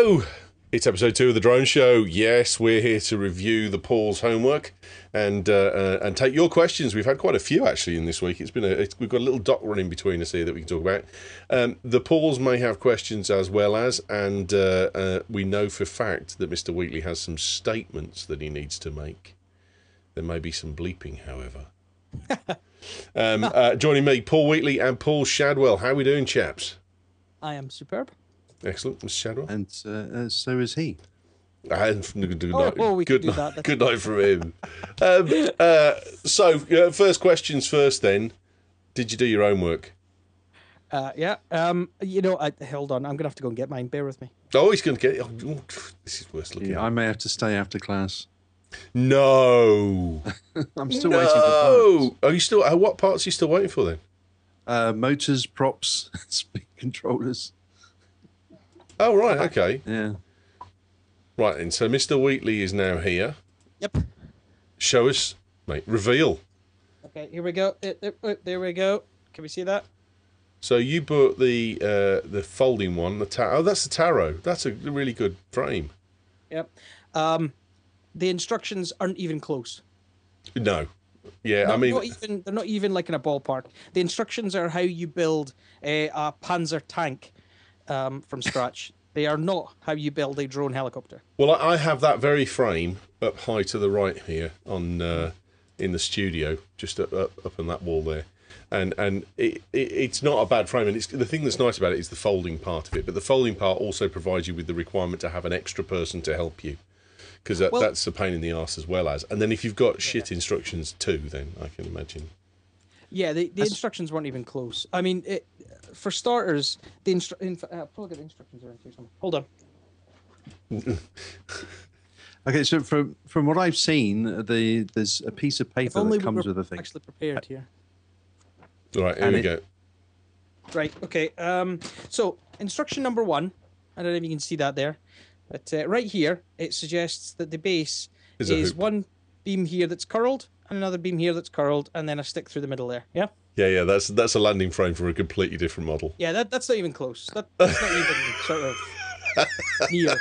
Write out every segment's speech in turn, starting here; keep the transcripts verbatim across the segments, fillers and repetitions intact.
Hello! It's episode two of the Drone Show. Yes, we're here to review the Paul's homework and uh, uh, and take your questions. We've had quite a few actually in this week. It's been a it's, we've got a little doc running between us here that we can talk about. Um, the Pauls may have questions as well as, and uh, uh, we know for fact that Mister Wheatley has some statements that he needs to make. There may be some bleeping, however. um, uh, joining me, Paul Wheatley and Paul Shadwell. How are we doing, chaps? I am superb. Excellent, Mister Shadwell. And uh, uh, so is he. And good Oh, night, oh, we good, can do night that. good night from him. um, uh, so, uh, first questions first then. Did you do your homework? Uh, yeah. Um. You know, I, hold on. I'm going to have to go and get mine. Bear with me. Oh, he's going to get it. Oh, this is worse looking. Yeah, I may have to stay after class. No. I'm still no. waiting for parts. Are you still, uh, what parts are you still waiting for then? Uh, motors, props, speed controllers. Oh, right, okay. Yeah. Right, and so Mister Wheatley is now here. Yep. Show us, mate. Reveal. Okay. Here we go. Uh, uh, uh, There we go. Can we see that? So you bought the uh, the folding one. The tar- oh, that's the Tarot. That's a really good frame. Yep. Um, the instructions aren't even close. No. Yeah, No, I mean... not even, they're not even like in a ballpark. The instructions are how you build a, a Panzer tank um, from scratch. They are not how you build a drone helicopter. Well, I I have that very frame up high to the right here on uh, in the studio, just up, up up on that wall there, and and it, it it's not a bad frame. And it's the thing that's nice about it is the folding part of it. But the folding part also provides you with the requirement to have an extra person to help you, because that, Well- that's a pain in the arse as well as. And then if you've got shit instructions too, then I can imagine. Yeah, the, the instructions weren't even close. I mean, it, for starters, the instru- in, uh, I'll probably get the instructions around here somewhere. Hold on. Okay, so from from what I've seen, the there's a piece of If paper only that we comes were with a thing. actually prepared here. All right, here And we it- go. Right, okay. Um, so, instruction number one, I don't know if you can see that there, but uh, right here, it suggests that the base Is is, a hoop. one beam here that's curled, and another beam here that's curled, and then a stick through the middle there, yeah? Yeah, yeah, that's that's a landing frame for a completely different model. Yeah, that, that's not even close. That, that's not even sort of near.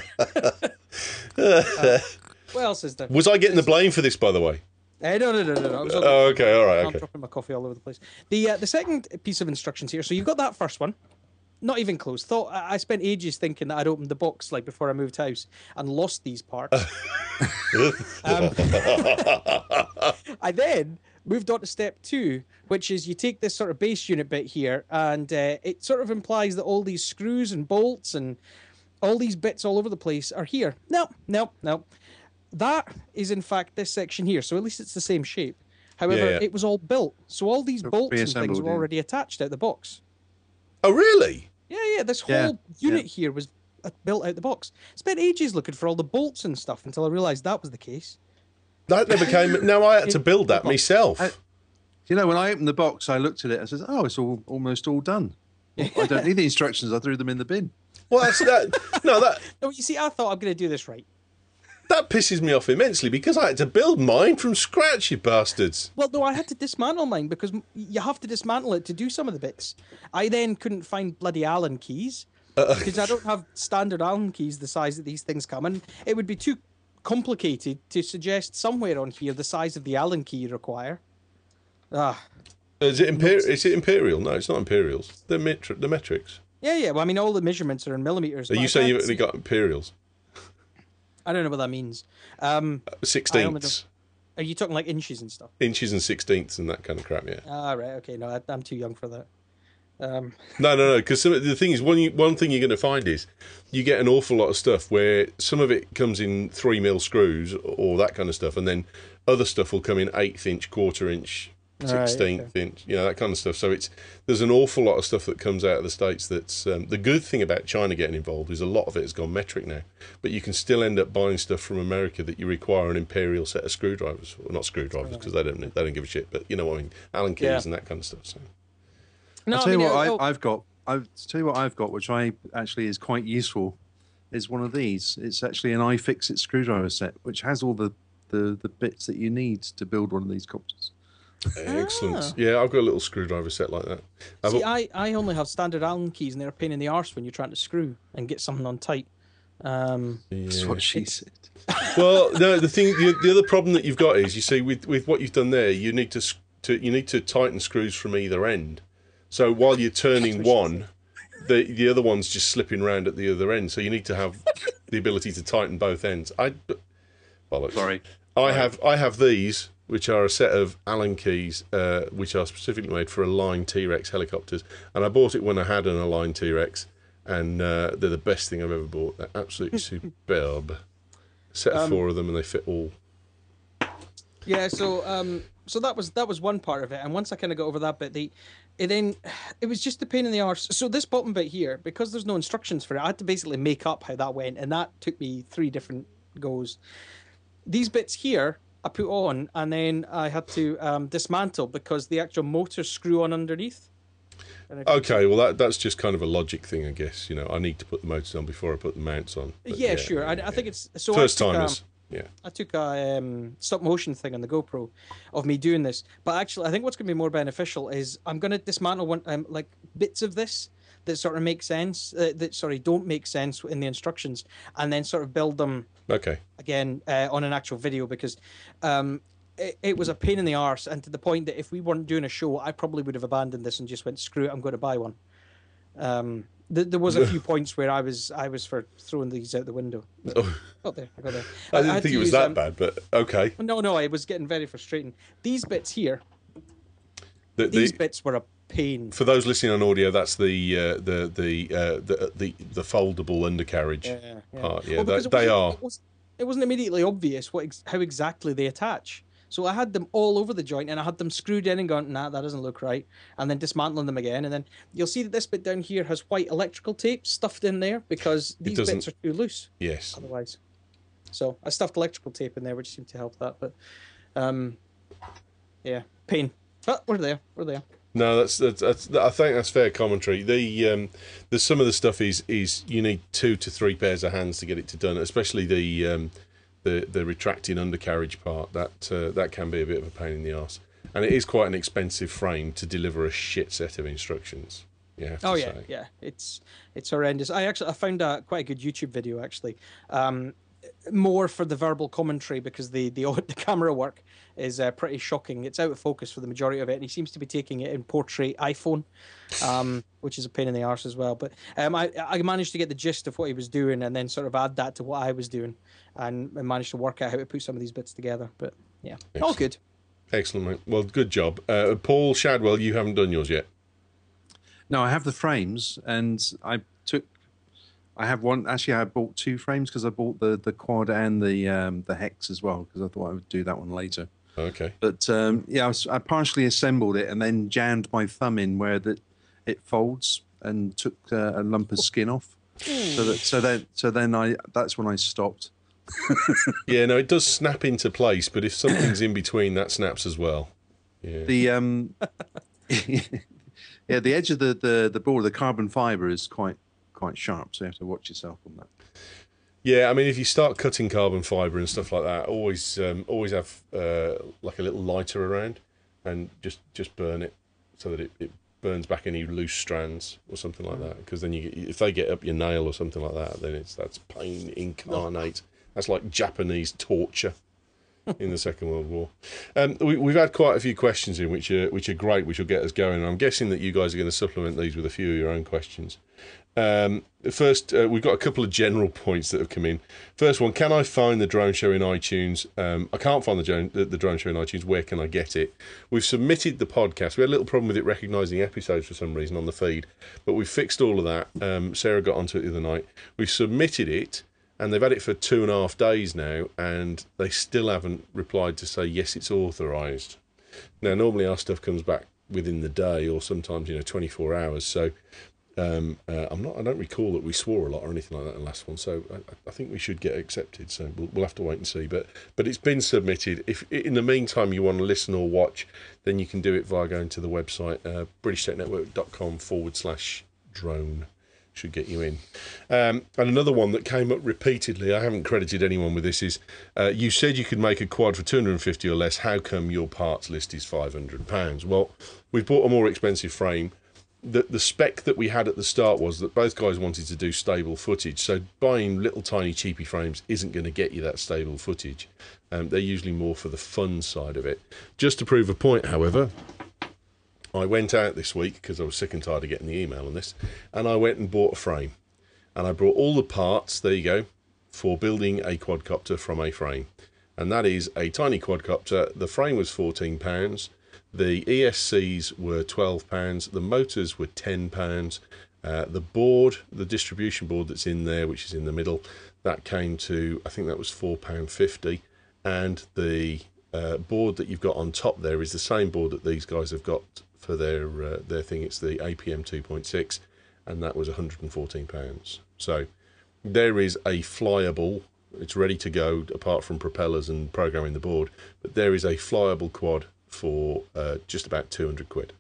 Uh, what else is there? Was I getting the blame for this, by the way? Uh, no, no, no, no, no. I was on- Oh, okay, all right, I'm okay. dropping my coffee all over the place. The uh, the second piece of instructions here. So you've got that first one, not even close. Thought I I spent ages thinking that I'd opened the box like before I moved house and lost these parts. um, I then moved on to step two, which is you take this sort of base unit bit here, and uh, it sort of implies that all these screws and bolts and all these bits all over the place are here. No, no, no. That is in fact this section here, so at least it's the same shape. However, Yeah, yeah. it was all built, so all these bolts and things pre-assembled, were yeah. already attached out the box. Oh, really? Yeah, yeah, this Yeah, whole unit yeah. here was uh, built out the box. Spent ages looking for all the bolts and stuff until I realised that was the case. That never came... No, I had to build that myself. I- You know, when I opened the box, I looked at it. I said, "Oh, it's all almost all done. Well, I don't need the instructions. I threw them in the bin." Well, that's that. No, that No, you see, I thought I'm going to do this right. that pisses me off immensely because I had to build mine from scratch, you bastards. Well, no, I had to dismantle mine because m- you have to dismantle it to do some of the bits. I then couldn't find bloody Allen keys because I don't have standard Allen keys the size that these things come, and it would be too complicated to suggest somewhere on here the size of the Allen key you require. Ah, Is it imperial? Is it imperial? No, it's not imperials. They're metri- the metrics. yeah, yeah. Well, I mean, all the measurements are in millimeters. Are but you I saying can't you've only see- got imperials? I don't know what that means. Um, Sixteenths, are you talking like inches and stuff? inches and sixteenths and that kind of crap. Yeah. Ah, right. Okay. No, I, I'm too young for that. Um, No, no, no. Because the thing is, one you, one thing you're going to find is you get an awful lot of stuff where some of it comes in three mil screws or that kind of stuff, and then other stuff will come in eighth inch, quarter inch, Right, sixteenth inch, you know, that kind of stuff. So it's there's an awful lot of stuff that comes out of the States. That's um, the good thing about China getting involved is a lot of it has gone metric now, but you can still end up buying stuff from America that you require an imperial set of screwdrivers, well, not screwdrivers because they don't they don't give a shit, but you know what I mean, Allen keys Yeah. and that kind of stuff. So. no, I'll I tell you mean, what oh, I, I've got. I'll tell you what I've got, which I actually is quite useful. Is one of these. It's actually an iFixit screwdriver set, which has all the, the, the bits that you need to build one of these copters. Excellent. Ah. Yeah, I've got a little screwdriver set like that. I've See, al- I, I only have standard Allen keys, and they're a pain in the arse when you're trying to screw and get something on tight. Um, That's what she said. Well, no, the thing, the, the other problem that you've got is, you see, with, with what you've done there, you need to, s- to you need to tighten screws from either end. So while you're turning one, the the other one's just slipping around at the other end. So you need to have the ability to tighten both ends. I, bollocks. Sorry. I Sorry. have I have these, which are a set of Allen keys, uh, which are specifically made for Align T-Rex helicopters, and I bought it when I had an Align T-Rex, and uh, they're the best thing I've ever bought. They're absolutely superb. Set of Um, four of them, and they fit all. Yeah, so um, so that was that was one part of it, and once I kind of got over that bit, the it then it was just a pain in the arse. So this bottom bit here, because there's no instructions for it, I had to basically make up how that went, and that took me three different goes. These bits here I put on, and then I had to um, dismantle because the actual motors screw on underneath. And I- Okay, well that that's just kind of a logic thing, I guess. You know, I need to put the motors on before I put the mounts on. But yeah, sure. I, I think it's so. first I took, um, timers. Yeah. I took a um, stop motion thing on the GoPro of me doing this, but actually, I think what's going to be more beneficial is I'm going to dismantle one um, like bits of this that sort of make sense, uh, that sorry don't make sense in the instructions, and then sort of build them Okay. again uh, on an actual video because um, it, it was a pain in the arse, and to the point that if we weren't doing a show, I probably would have abandoned this and just went screw it, I'm going to buy one. Um, th- there was a few points where I was I was for throwing these out the window. But Oh, got there, I got there. I didn't had think to it was use, that um, bad, but okay. No, no, it was getting very frustrating. These bits here, The, these the, bits were a pain. for those listening on audio, that's the uh, the the, uh, the the the foldable undercarriage Yeah, yeah. part. Yeah, Well, because that, it they wasn't- are. It, was, it wasn't immediately obvious what ex- how exactly they attach. So I had them all over the joint, and I had them screwed in and gone, nah, that doesn't look right. And then dismantling them again, and then you'll see that this bit down here has white electrical tape stuffed in there because these doesn't- bits are too loose Yes. otherwise. So I stuffed electrical tape in there, which seemed to help that. But um, yeah, pain. But we're there. We're there. No, that's, that's that's I think that's fair commentary. The um, the some of the stuff is is you need two to three pairs of hands to get it to done, especially the um, the the retracting undercarriage part. That uh, that can be a bit of a pain in the arse, and it is quite an expensive frame to deliver a shit set of instructions. You have to Oh say. yeah, yeah. It's it's horrendous. I actually I found a quite a good YouTube video actually. Um, more for the verbal commentary because the the the camera work is uh, pretty shocking. It's out of focus for the majority of it, and he seems to be taking it in portrait iPhone, um, which is a pain in the arse as well. But um, I I managed to get the gist of what he was doing, and then sort of add that to what I was doing, and I managed to work out how to put some of these bits together. But yeah, all Excellent. good. Excellent, mate. Well, good job, uh, Paul Shadwell. You haven't done yours yet. No, I have the frames, and I took. I have one. Actually, I bought two frames because I bought the the quad and the um, the hex as well because I thought I would do that one later. Okay. But um, yeah, I, was, I partially assembled it and then jammed my thumb in where the, it folds and took uh, a lump of skin off. So that so then so then I that's when I stopped. Yeah, no, it does snap into place, but if something's in between, that snaps as well. Yeah. The um, yeah, the edge of the, the the board, the carbon fiber is quite quite sharp, so you have to watch yourself on that. Yeah, I mean, if you start cutting carbon fibre and stuff like that, always um, always have uh, like a little lighter around, and just just burn it so that it, it burns back any loose strands or something like that. Because then you get, if they get up your nail or something like that, then it's that's pain incarnate. That's like Japanese torture in the Second World War. Um, we, we've had quite a few questions in, which are which are great, which will get us going. And I'm guessing that you guys are going to supplement these with a few of your own questions. Um, first, uh, we've got a couple of general points that have come in. First one, can I find the Drone Show in iTunes? Um, I can't find the drone, the, the Drone Show in iTunes. Where can I get it? We've submitted the podcast. We had a little problem with it recognising episodes for some reason on the feed, but we fixed all of that. Um, Sarah got onto it the other night. We've submitted it, and they've had it for two and a half days now, and they still haven't replied to say, yes, it's authorised. Now, normally our stuff comes back within the day or sometimes, you know, twenty-four hours, so... Um, uh, I'm not. I don't recall that we swore a lot or anything like that in the last one, so I, I think we should get accepted. So we'll, we'll have to wait and see. But but it's been submitted. If in the meantime you want to listen or watch, then you can do it via going to the website uh, britishtechnetwork.com forward slash drone. Should get you in. Um, and another one that came up repeatedly, I haven't credited anyone with this, is uh, you said you could make a quad for two hundred fifty or less. How come your parts list is five hundred pounds? Well, we've bought a more expensive frame. the the spec that we had at the start was that both guys wanted to do stable footage. So buying little tiny cheapy frames isn't going to get you that stable footage. Um, they're usually more for the fun side of it. Just to prove a point, however, I went out this week because I was sick and tired of getting the email on this, and I went and bought a frame. And I brought all the parts, there you go, for building a quadcopter from a frame. And that is a tiny quadcopter. The frame was fourteen pounds. The E S Cs were twelve pounds. The motors were ten pounds. Uh, the board, the distribution board that's in there, which is in the middle, that came to, I think that was four pounds fifty. And the uh, board that you've got on top there is the same board that these guys have got for their uh, their thing. It's the A P M two point six, and that was one hundred fourteen pounds. So there is a flyable, it's ready to go apart from propellers and programming the board, but there is a flyable quad for uh, just about two hundred quid.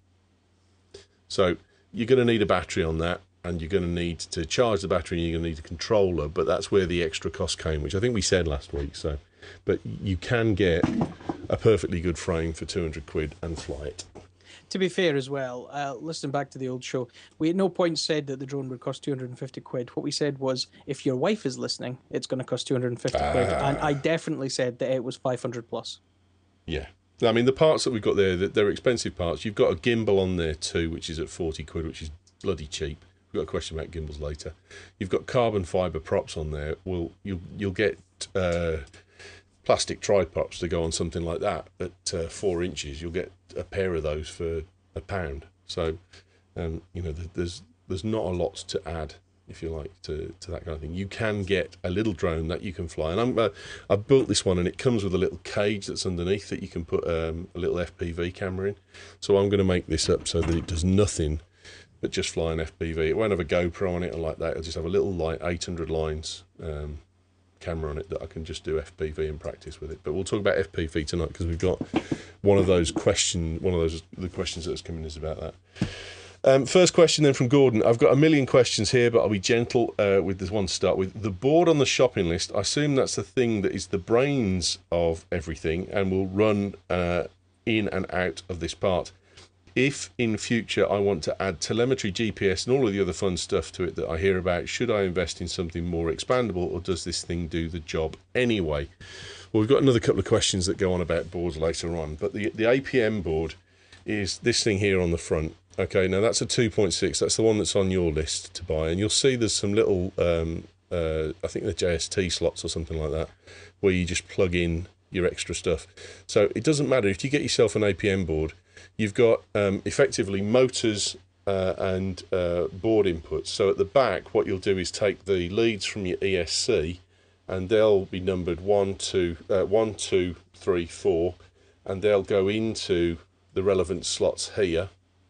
So you're going to need a battery on that, and you're going to need to charge the battery, and you're going to need a controller, but that's where the extra cost came, which I think we said last week. So, but you can get a perfectly good frame for two hundred quid and fly it. To be fair as well, uh, listening back to the old show, we at no point said that the drone would cost two hundred fifty quid. What we said was, if your wife is listening, it's going to cost two hundred fifty quid. Ah. And I definitely said that it was five hundred plus. Yeah. I mean, the parts that we've got there, they're expensive parts. You've got a gimbal on there too, which is at forty quid, which is bloody cheap. We've got a question about gimbals later. You've got carbon fibre props on there. Well, you'll, you'll get uh, plastic tripods to go on something like that at uh, four inches. You'll get a pair of those for a pound. So, um, you know, there's there's not a lot to add, if you like, to, to that kind of thing. You can get a little drone that you can fly. And I'm, uh, I've built this one, and it comes with a little cage that's underneath that you can put um, a little F P V camera in. So I'm going to make this up so that it does nothing but just fly an F P V. It won't have a GoPro on it or like that. It'll just have a little light eight hundred lines um, camera on it that I can just do F P V and practice with it. But we'll talk about F P V tonight because we've got one of those question, one of those the questions that's coming is about that. Um, first question then from Gordon. I've got a million questions here, but I'll be gentle uh, with this one to start with. The board on the shopping list, I assume that's the thing that is the brains of everything and will run uh, in and out of this part. If in future I want to add telemetry, G P S and all of the other fun stuff to it that I hear about, should I invest in something more expandable, or does this thing do the job anyway? Well, we've got another couple of questions that go on about boards later on, but the, the A P M board is this thing here on the front. Okay, now that's a two point six. That's the one that's on your list to buy. And you'll see there's some little, um, uh, I think the J S T slots or something like that, where you just plug in your extra stuff. So it doesn't matter. If you get yourself an A P M board, you've got um, effectively motors uh, and uh, board inputs. So at the back, what you'll do is take the leads from your E S C, and they'll be numbered one, two, uh, one, two, three, four, and they'll go into the relevant slots here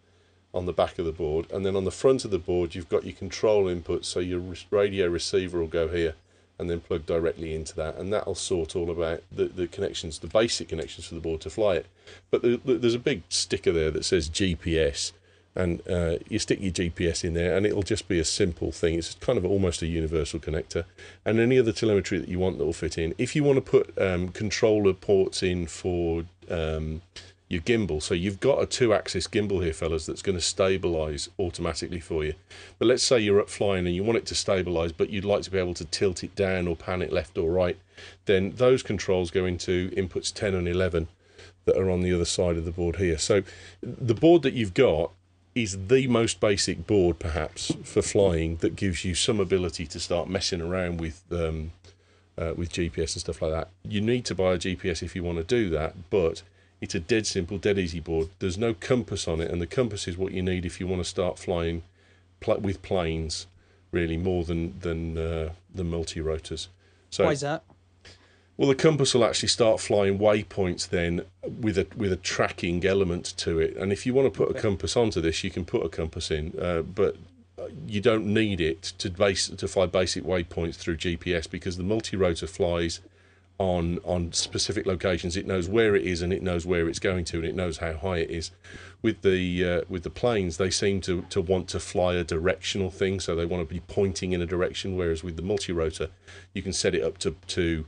on the back of the board. And then on the front of the board, you've got your control input. So your radio receiver will go here and then plug directly into that, and that'll sort all about the, the connections, the basic connections for the board to fly it. But the, the, there's a big sticker there that says G P S, and uh, you stick your G P S in there, and it'll just be a simple thing. It's kind of almost a universal connector, and any other telemetry that you want that will fit in. If you want to put um, controller ports in for um, your gimbal, so you've got a two-axis gimbal here, fellas, that's going to stabilize automatically for you. But let's say you're up flying and you want it to stabilize, but you'd like to be able to tilt it down or pan it left or right, then those controls go into inputs ten and eleven that are on the other side of the board here. So the board that you've got is the most basic board, perhaps, for flying that gives you some ability to start messing around with um, uh, with G P S and stuff like that. You need to buy a G P S if you want to do that, but it's a dead simple, dead easy board. There's no compass on it, and the compass is what you need if you want to start flying pl with planes, really, more than than uh, the multi-rotors. So, why is that? Well, the compass will actually start flying waypoints then with a with a tracking element to it. And if you want to put okay. a compass onto this, you can put a compass in, uh, but you don't need it to base to fly basic waypoints through G P S, because the multi-rotor flies on on specific locations. It knows where it is and it knows where it's going to, and it knows how high it is. With the uh, with the planes, they seem to to want to fly a directional thing, so they want to be pointing in a direction, whereas with the multi-rotor you can set it up to to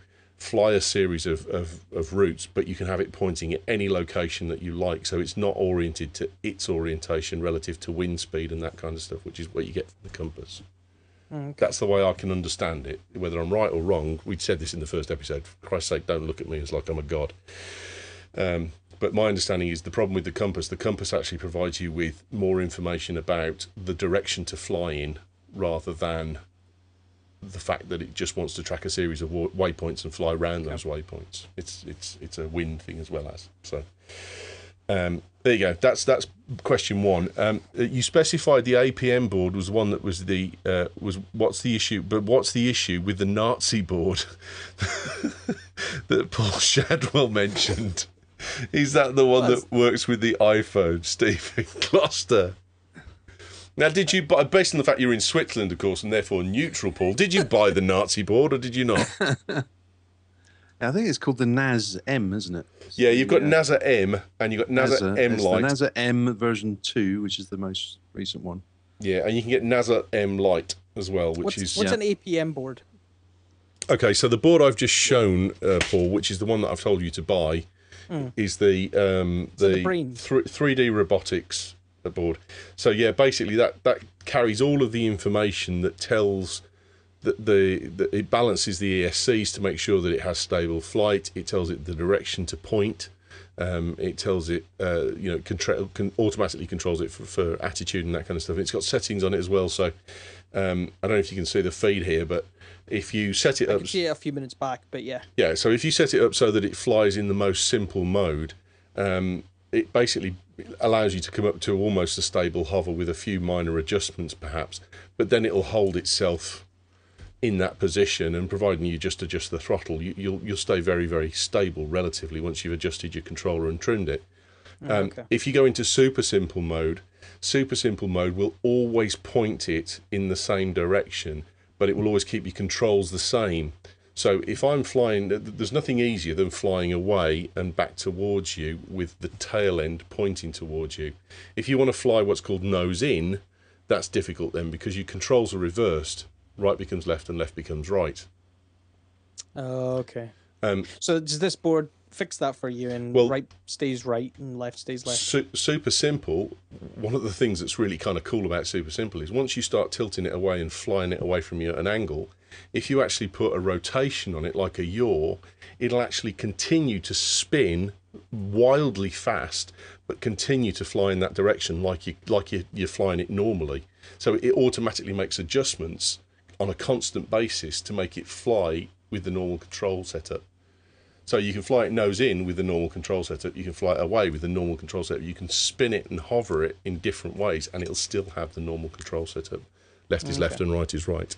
fly a series of, of, of routes, but you can have it pointing at any location that you like. So it's not oriented to its orientation relative to wind speed and that kind of stuff, which is what you get from the compass. Okay. That's the way I can understand it. Whether I'm right or wrong, we said this in the first episode. For Christ's sake, don't look at me as like I'm a god. Um, but my understanding is the problem with the compass, the compass actually provides you with more information about the direction to fly in rather than the fact that it just wants to track a series of waypoints and fly around those waypoints. It's it's it's a wind thing as well as. So um, there you go. That's that's question one. Um, you specified the A P M board was one that was the uh, was what's the issue? But what's the issue with the Nazi board that Paul Shadwell mentioned? Is that the one that works with the iPhone, Stephen Gloucester? Now, did you buy, based on the fact you're in Switzerland, of course, and therefore neutral, Paul, did you buy the Nazi board or did you not? I think it's called the N A S M, isn't it? Yeah, you've got Yeah. NASA M and you've got NASA, NASA, M it's Lite. the NASA M version two, which is the most recent one. Yeah, and you can get NASA M Lite as well, which What's, is... what's yeah. an A P M board? Okay, so the board I've just shown, uh, Paul, which is the one that I've told you to buy, mm. is the um, the, the brain. th- three D robotics board. So yeah, basically that, that carries all of the information that tells that the that it balances the E S Cs to make sure that it has stable flight. It tells it the direction to point. Um, it tells it, uh, you know, contra- can automatically controls it for, for attitude and that kind of stuff. It's got settings on it as well. So um, I don't know if you can see the feed here, but if you set it I up, could see it a few minutes back, but yeah. yeah. So if you set it up so that it flies in the most simple mode, um, it basically allows you to come up to almost a stable hover with a few minor adjustments, perhaps. But then it'll hold itself in that position, and providing you just adjust the throttle, you, you'll you'll stay very very stable relatively once you've adjusted your controller and trimmed it. Um, okay. If you go into super simple mode, super simple mode will always point it in the same direction, but it will always keep your controls the same. So if I'm flying, there's nothing easier than flying away and back towards you with the tail end pointing towards you. If you want to fly what's called nose in, that's difficult then because your controls are reversed. Right becomes left and left becomes right. Oh, okay. Um, so does this board fix that for you, and well, right stays right and left stays left? Su- super simple. One of the things that's really kind of cool about super simple is once you start tilting it away and flying it away from you at an angle, if you actually put a rotation on it like a yaw, it'll actually continue to spin wildly fast, but continue to fly in that direction like you like you, you're flying it normally. So it automatically makes adjustments on a constant basis to make it fly with the normal control setup. So you can fly it nose in with the normal control setup, you can fly it away with the normal control setup, you can spin it and hover it in different ways and it'll still have the normal control setup. Left is Okay. left and right is right.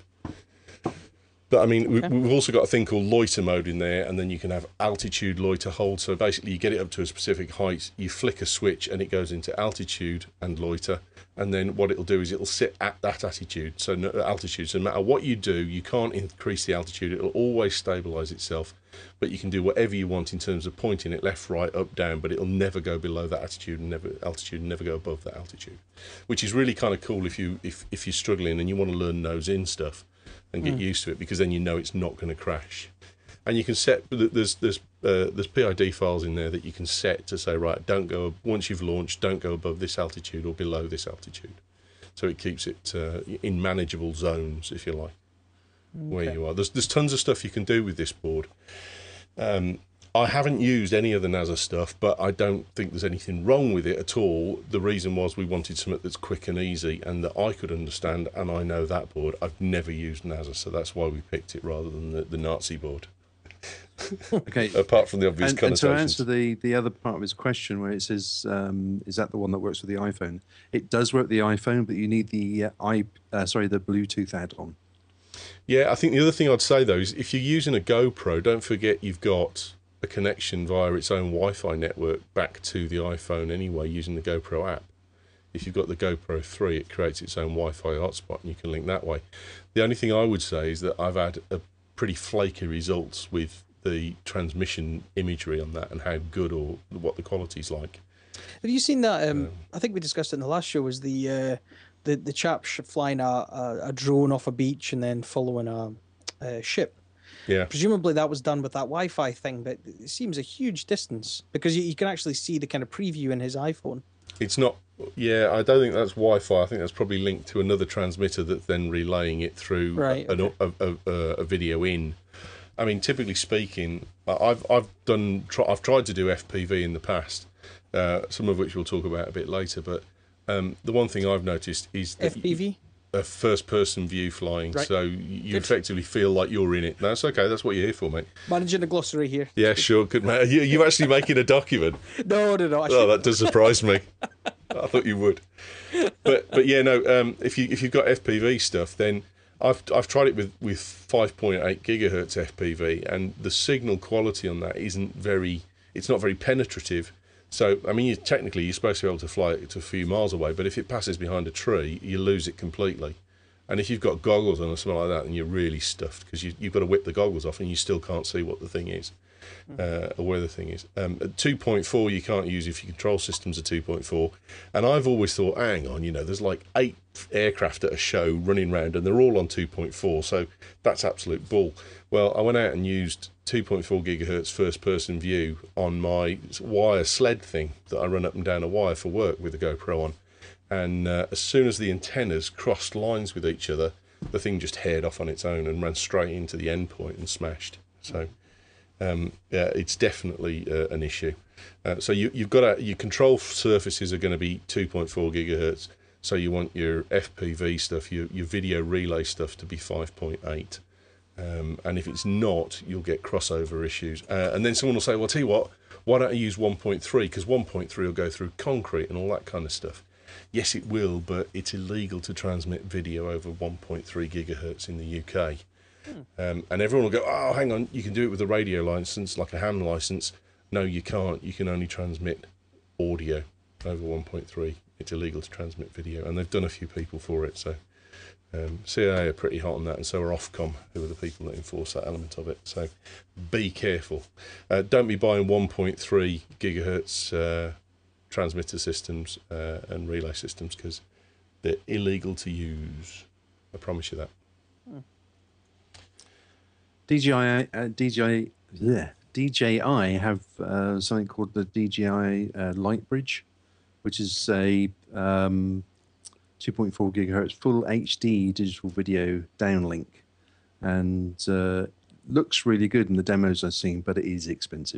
But I mean, Okay. we, we've also got a thing called loiter mode in there, and then you can have altitude loiter hold. So basically, you get it up to a specific height, you flick a switch, and it goes into altitude and loiter. And then what it'll do is it'll sit at that attitude, so no, altitude. So no matter what you do, you can't increase the altitude. It'll always stabilise itself, but you can do whatever you want in terms of pointing it left, right, up, down. But it'll never go below that altitude, and never altitude, and never go above that altitude, which is really kind of cool if you if if you're struggling and you want to learn nose in stuff and get mm. used to it, because then you know it's not going to crash. And you can set, there's there's uh, there's P I D files in there that you can set to say, right, don't go, once you've launched, don't go above this altitude or below this altitude. So it keeps it uh, in manageable zones, if you like, okay. where you are. There's there's tons of stuff you can do with this board. Um, I haven't used any of the NASA stuff, but I don't think there's anything wrong with it at all. The reason was we wanted something that's quick and easy and that I could understand, and I know that board. I've never used NASA, so that's why we picked it rather than the, the Nazi board. Okay. Apart from the obvious and, and to connotations. answer the, the other part of his question, where it says, um, "Is that the one that works with the iPhone?" It does work with the iPhone, but you need the uh, i uh, sorry the Bluetooth add-on. Yeah, I think the other thing I'd say though is if you're using a GoPro, don't forget you've got a connection via its own Wi-Fi network back to the iPhone anyway, using the GoPro app. If you've got the GoPro three, it creates its own Wi-Fi hotspot, and you can link that way. The only thing I would say is that I've had a pretty flaky results with the transmission imagery on that and how good or what the quality's like. Have you seen that? Um, um, I think we discussed it in the last show. Was the uh, the the chap flying a, a a drone off a beach and then following a, a ship? Yeah. Presumably that was done with that Wi-Fi thing, but it seems a huge distance because you, you can actually see the kind of preview in his iPhone. It's not. Yeah, I don't think that's Wi-Fi. I think that's probably linked to another transmitter that's then relaying it through Right, an, okay. a, a, a, a video in. I mean, typically speaking, I've I've done try, I've tried to do F P V in the past, uh, some of which we'll talk about a bit later. But um, the one thing I've noticed is that F P V? a first-person view flying, Right. so you Good. effectively feel like you're in it. That's okay. That's what you're here for, mate. Managing a glossary here. Yeah, sure. Good man. You you actually making a document? No, no, no. I Oh, should- that does surprise me. I thought you would, but but yeah, no. Um, if you if you've got F P V stuff, then I've I've tried it with with five point eight gigahertz F P V, and the signal quality on that isn't very. It's not very penetrative. So I mean, you, technically, you're supposed to be able to fly it to a few miles away, but if it passes behind a tree, you lose it completely. And if you've got goggles on or something like that, then you're really stuffed because you, you've got to whip the goggles off and you still can't see what the thing is. Uh, or where the thing is. Um, at two point four, you can't use if your control systems are two point four. And I've always thought, hang on, you know, there's like eight aircraft at a show running around and they're all on two point four, so that's absolute bull. Well, I went out and used two point four gigahertz first person view on my wire sled thing that I run up and down a wire for work with the GoPro on. And uh, as soon as the antennas crossed lines with each other, the thing just haired off on its own and ran straight into the endpoint and smashed. So. Um, yeah, it's definitely uh, an issue. Uh, so you, you've got a, your control surfaces are going to be two point four gigahertz. So you want your F P V stuff, your your video relay stuff to be five point eight. Um, and if it's not, you'll get crossover issues. Uh, and then someone will say, "Well, tell you what, why don't I use one point three? Because one point three will go through concrete and all that kind of stuff." Yes, it will, but it's illegal to transmit video over one point three gigahertz in the U K. Um, and everyone will go, oh, hang on, you can do it with a radio license, like a ham license. No, you can't. You can only transmit audio over one point three. It's illegal to transmit video. And they've done a few people for it. So um, C I A are pretty hot on that, and so are Ofcom, who are the people that enforce that element of it. So be careful. Uh, don't be buying one point three gigahertz uh, transmitter systems uh, and relay systems because they're illegal to use. I promise you that. D J I, uh, D J I, yeah, D J I have uh, something called the D J I uh, Light Bridge, which is a um, two point four gigahertz full H D digital video downlink, and uh, looks really good in the demos I've seen, but it is expensive.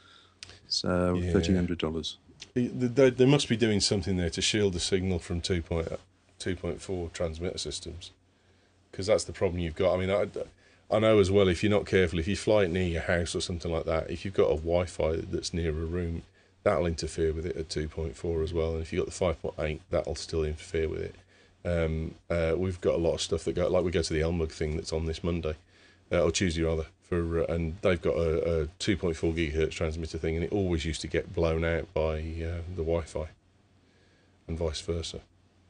So Yeah. thirteen hundred dollars. They, they must be doing something there to shield the signal from two point four transmitter systems, because that's the problem you've got. I mean, I, I know as well, if you're not careful, if you fly it near your house or something like that, if you've got a Wi-Fi that's near a room, that'll interfere with it at two point four as well. And if you've got the five point eight, that'll still interfere with it. Um, uh, we've got a lot of stuff that go, like we go to the Elmug thing that's on this Monday, uh, or Tuesday rather, for, uh, and they've got a, a two point four gigahertz transmitter thing, and it always used to get blown out by uh, the Wi-Fi, and vice versa.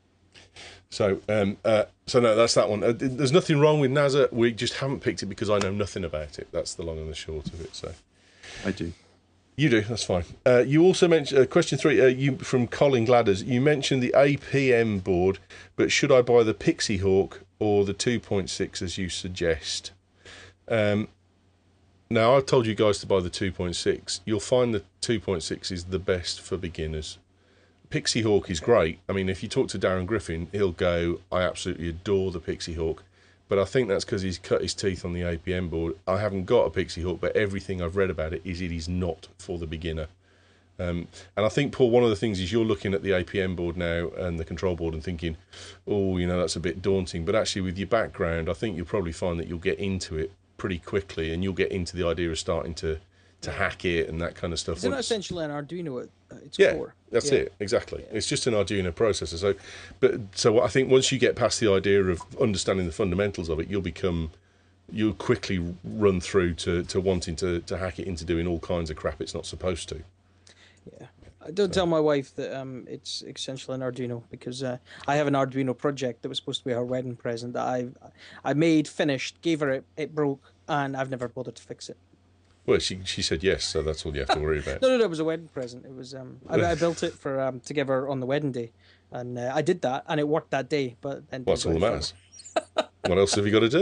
So, um, uh, so no, that's that one. Uh, there's nothing wrong with NASA. We just haven't picked it because I know nothing about it. That's the long and the short of it. So, I do. you do. That's fine. Uh, you also mentioned uh, question three. Uh, you from Colin Gladders. You mentioned the A P M board, but should I buy the Pixie Hawk or the two point six as you suggest? Um, now I've told you guys to buy the two point six. You'll find the two point six is the best for beginners. Pixie Hawk is great. I mean, if you talk to Darren Griffin, he'll go, I absolutely adore the Pixie Hawk. But I think that's because he's cut his teeth on the A P M board. I haven't got a Pixie Hawk, but everything I've read about it is it is not for the beginner. Um, and I think, Paul, one of the things is you're looking at the A P M board now and the control board and thinking, oh, you know, that's a bit daunting. But actually, with your background, I think you'll probably find that you'll get into it pretty quickly and you'll get into the idea of starting to, to hack it and that kind of stuff. Is it not once- essentially an Arduino at its yeah, core? that's Yeah. it. Exactly. It's just an Arduino processor. So, but so I think once you get past the idea of understanding the fundamentals of it, you'll become, you'll quickly run through to, to wanting to, to hack it into doing all kinds of crap it's not supposed to. Yeah. I don't tell my wife that um, it's essentially an Arduino because uh, I have an Arduino project that was supposed to be her wedding present that I I made, finished, gave her it, it broke, and I've never bothered to fix it. Well, she she said yes, so that's all you have to worry about. No, no, no, it was a wedding present. It was um, I, I built it for um to give her on the wedding day, and uh, I did that, and it worked that day. But then Well, that's all that matters. What else have you got to do?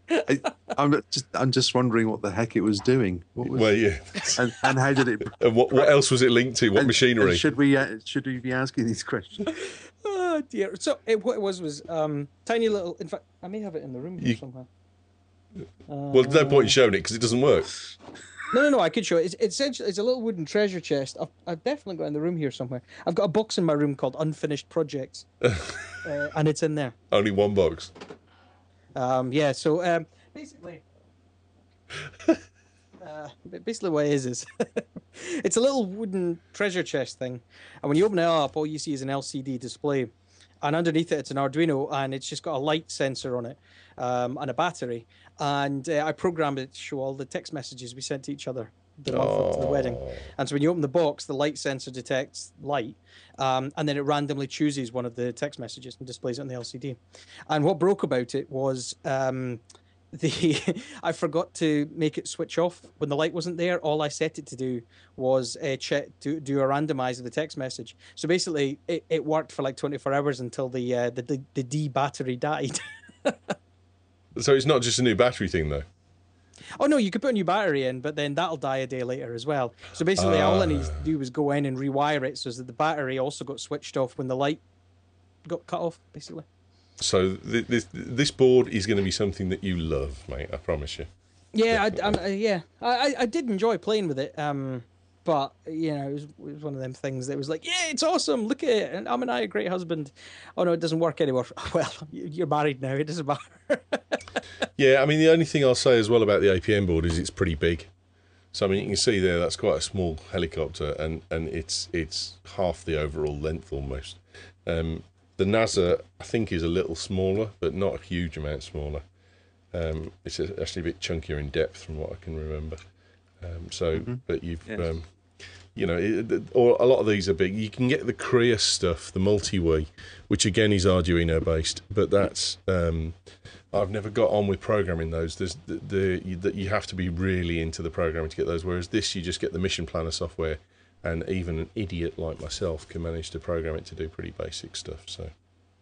I, I'm just I'm just wondering what the heck it was doing. What was, Well, yeah. and, and how did it? And what, what else was it linked to? What and- machinery? and should we uh, should we be asking these questions? Oh dear. So it, what it was was um, tiny little. In fact, I may have it in the room here You- somewhere. Well, there's no point in showing it because it doesn't work. No, no, no. I could show it. It's, it's essentially it's a little wooden treasure chest. I've, I've definitely got it in the room here somewhere. I've got a box in my room called Unfinished Projects, uh, and it's in there. Only one box. Um, yeah. So um, basically, uh, basically what it is is it's a little wooden treasure chest thing, and when you open it up, all you see is an L C D display, and underneath it, it's an Arduino, and it's just got a light sensor on it, um, and a battery. And uh, I programmed it to show all the text messages we sent to each other the month up to the wedding. And so when you open the box, the light sensor detects light, um, and then it randomly chooses one of the text messages and displays it on the L C D. And what broke about it was um, the I forgot to make it switch off when the light wasn't there. All I set it to do was uh, check to do a randomize of the text message. So basically, it, it worked for like twenty-four hours until the uh, the, the the D battery died. So it's not just a new battery thing, though. Oh no, you could put a new battery in, but then that'll die a day later as well. So basically, Uh. all I needed to do was go in and rewire it so that the battery also got switched off when the light got cut off. Basically. So th- this this board is going to be something that you love, mate. I promise you. Yeah, I, I'm, uh, yeah, I, I I did enjoy playing with it. Um, but you know, it was, it was one of them things that was like, yeah, it's awesome. Look at it, and I'm and I a great husband. Oh no, it doesn't work anymore. Well, you're married now. It doesn't matter. Yeah, I mean, the only thing I'll say as well about the A P M board is it's pretty big. So I mean, you can see there that's quite a small helicopter, and, and it's it's half the overall length almost. Um, the NASA I think is a little smaller, but not a huge amount smaller. Um, it's actually a bit chunkier in depth from what I can remember. Um, so, mm-hmm. but you've, yes. um, you know, it, or a lot of these are big. You can get the Kriya stuff, the multi-wii, which again is Arduino based, but that's um, I've never got on with programming those. There's the, the you, that you have to be really into the programming to get those. Whereas this, you just get the Mission Planner software, and even an idiot like myself can manage to program it to do pretty basic stuff. So.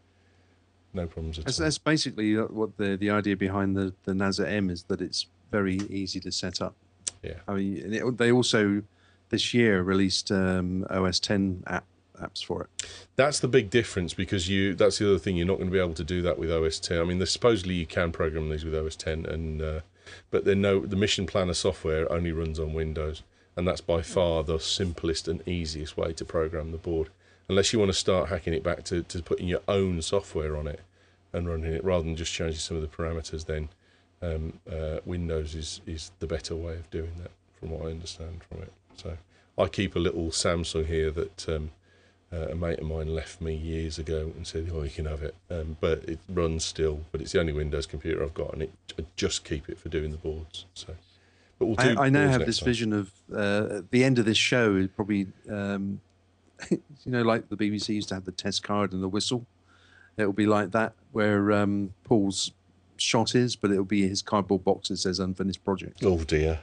No problems at that's, all. That's basically what the the idea behind the the NASA M is, that it's very easy to set up. Yeah. I mean, it, they also this year released um, O S ten app, apps for it. That's the big difference, because you that's the other thing, you're not going to be able to do that with O S ten. I mean, there's, supposedly you can program these with O S ten, and uh, but then no, the Mission Planner software only runs on Windows, and that's by far the simplest and easiest way to program the board. Unless you want to start hacking it back to, to putting your own software on it and running it, rather than just changing some of the parameters, then um, uh, Windows is, is the better way of doing that, from what I understand from it. So I keep a little Samsung here that um, uh, a mate of mine left me years ago and said, oh, you can have it. Um, but it runs still, but it's the only Windows computer I've got, and it, I just keep it for doing the boards. So, but we'll do I, I now boards have next this time. vision of uh, at the end of this show, probably, um, you know, like the B B C used to have the test card and the whistle. It will be like that, where um, Paul's shot is, but it'll be his cardboard box that says unfinished project. Oh dear.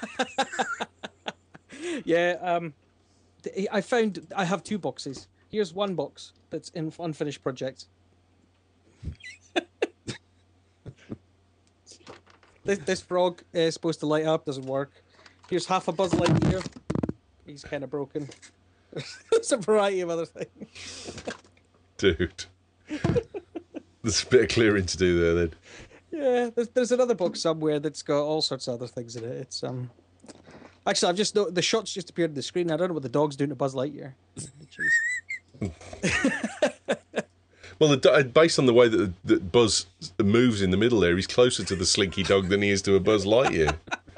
Yeah, um, th- I found I have two boxes. Here's one box that's in unfinished project. this this frog is supposed to light up, doesn't work. Here's half a Buzz Lightyear. He's kind of broken. There's a variety of other things. Dude. There's a bit of clearing to do there then. Yeah, there's, there's another box somewhere that's got all sorts of other things in it. It's um, actually, I've just the shots just appeared on the screen. I don't know what the dog's doing to Buzz Lightyear. Well, the, based on the way that, that Buzz moves in the middle there, he's closer to the Slinky Dog than he is to a Buzz Lightyear.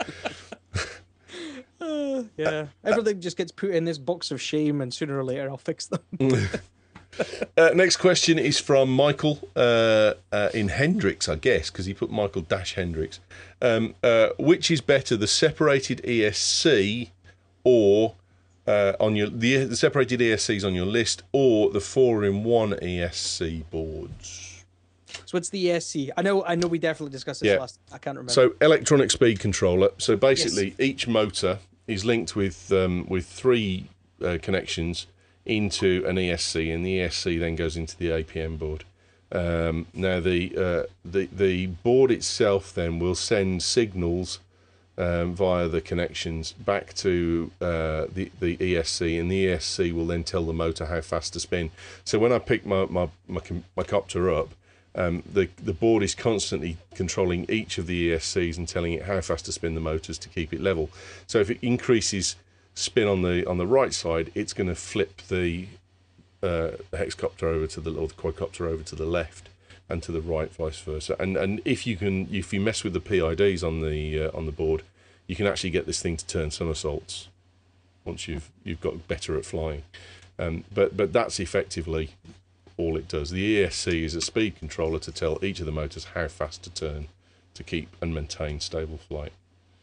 uh, yeah, everything just gets put in this box of shame, and sooner or later I'll fix them. Uh, next question is from Michael uh, uh, in Hendrix, I guess, because he put Michael Dash Hendrix. Um, uh, which is better, the separated E S C or uh, on your the, the separated E S Cs on your list, or the four-in-one E S C boards? So what's the E S C? I know, I know, we definitely discussed this Yeah. last. I can't remember. So electronic speed controller. So basically, yes. Each motor is linked with um, with three uh, connections into an E S C, and the E S C then goes into the A P M board. Um, now the uh, the the board itself then will send signals um, via the connections back to uh, the the E S C, and the E S C will then tell the motor how fast to spin. So when I pick my my my, my copter up, um, the the board is constantly controlling each of the E S Cs and telling it how fast to spin the motors to keep it level. So if it increases spin on the on the right side, it's going to flip the Uh, the hexcopter over to the or the quadcopter over to the left, and to the right, vice versa. And and if you can, if you mess with the P I Ds on the uh, on the board, you can actually get this thing to turn somersaults once you've you've got better at flying. Um, but but that's effectively all it does. The E S C is a speed controller to tell each of the motors how fast to turn to keep and maintain stable flight,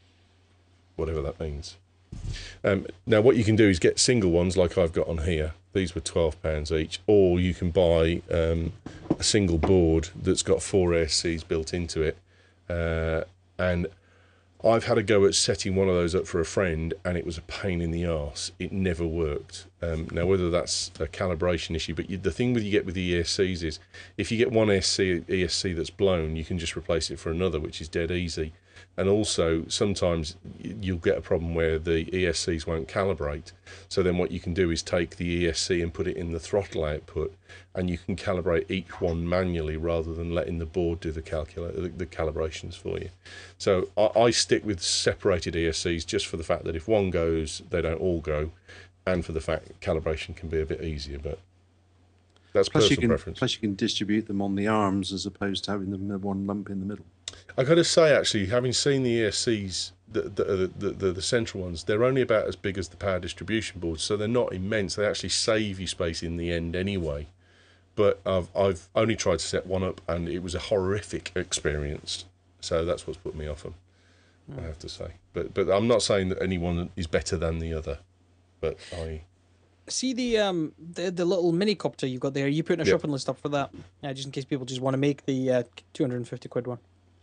whatever that means. Um, now what you can do is get single ones like I've got on here. These were twelve pounds each, or you can buy um, a single board that's got four E S Cs built into it. Uh, and I've had a go at setting one of those up for a friend, and it was a pain in the arse. It never worked. Um, now, whether that's a calibration issue, but you, the thing with you get with the E S Cs is, if you get one E S C, E S C that's blown, you can just replace it for another, which is dead easy. And also, sometimes you'll get a problem where the E S Cs won't calibrate. So then what you can do is take the E S C and put it in the throttle output, and you can calibrate each one manually rather than letting the board do the, calcula- the, the calibrations for you. So I, I stick with separated E S Cs just for the fact that if one goes, they don't all go, and for the fact calibration can be a bit easier. But that's plus personal you can, preference. Plus you can distribute them on the arms as opposed to having them in one lump in the middle. I got to say, actually, having seen the E S Cs, the the, the the the central ones, they're only about as big as the power distribution boards, so they're not immense. They actually save you space in the end anyway. But I've I've only tried to set one up, and it was a horrific experience. So that's what's put me off them, mm. I have to say. But but I'm not saying that anyone is better than the other. But I see the um the the little mini copter you've got there. Are you putting a yep. shopping list up for that? Yeah, just in case people just want to make the uh, two hundred fifty quid one.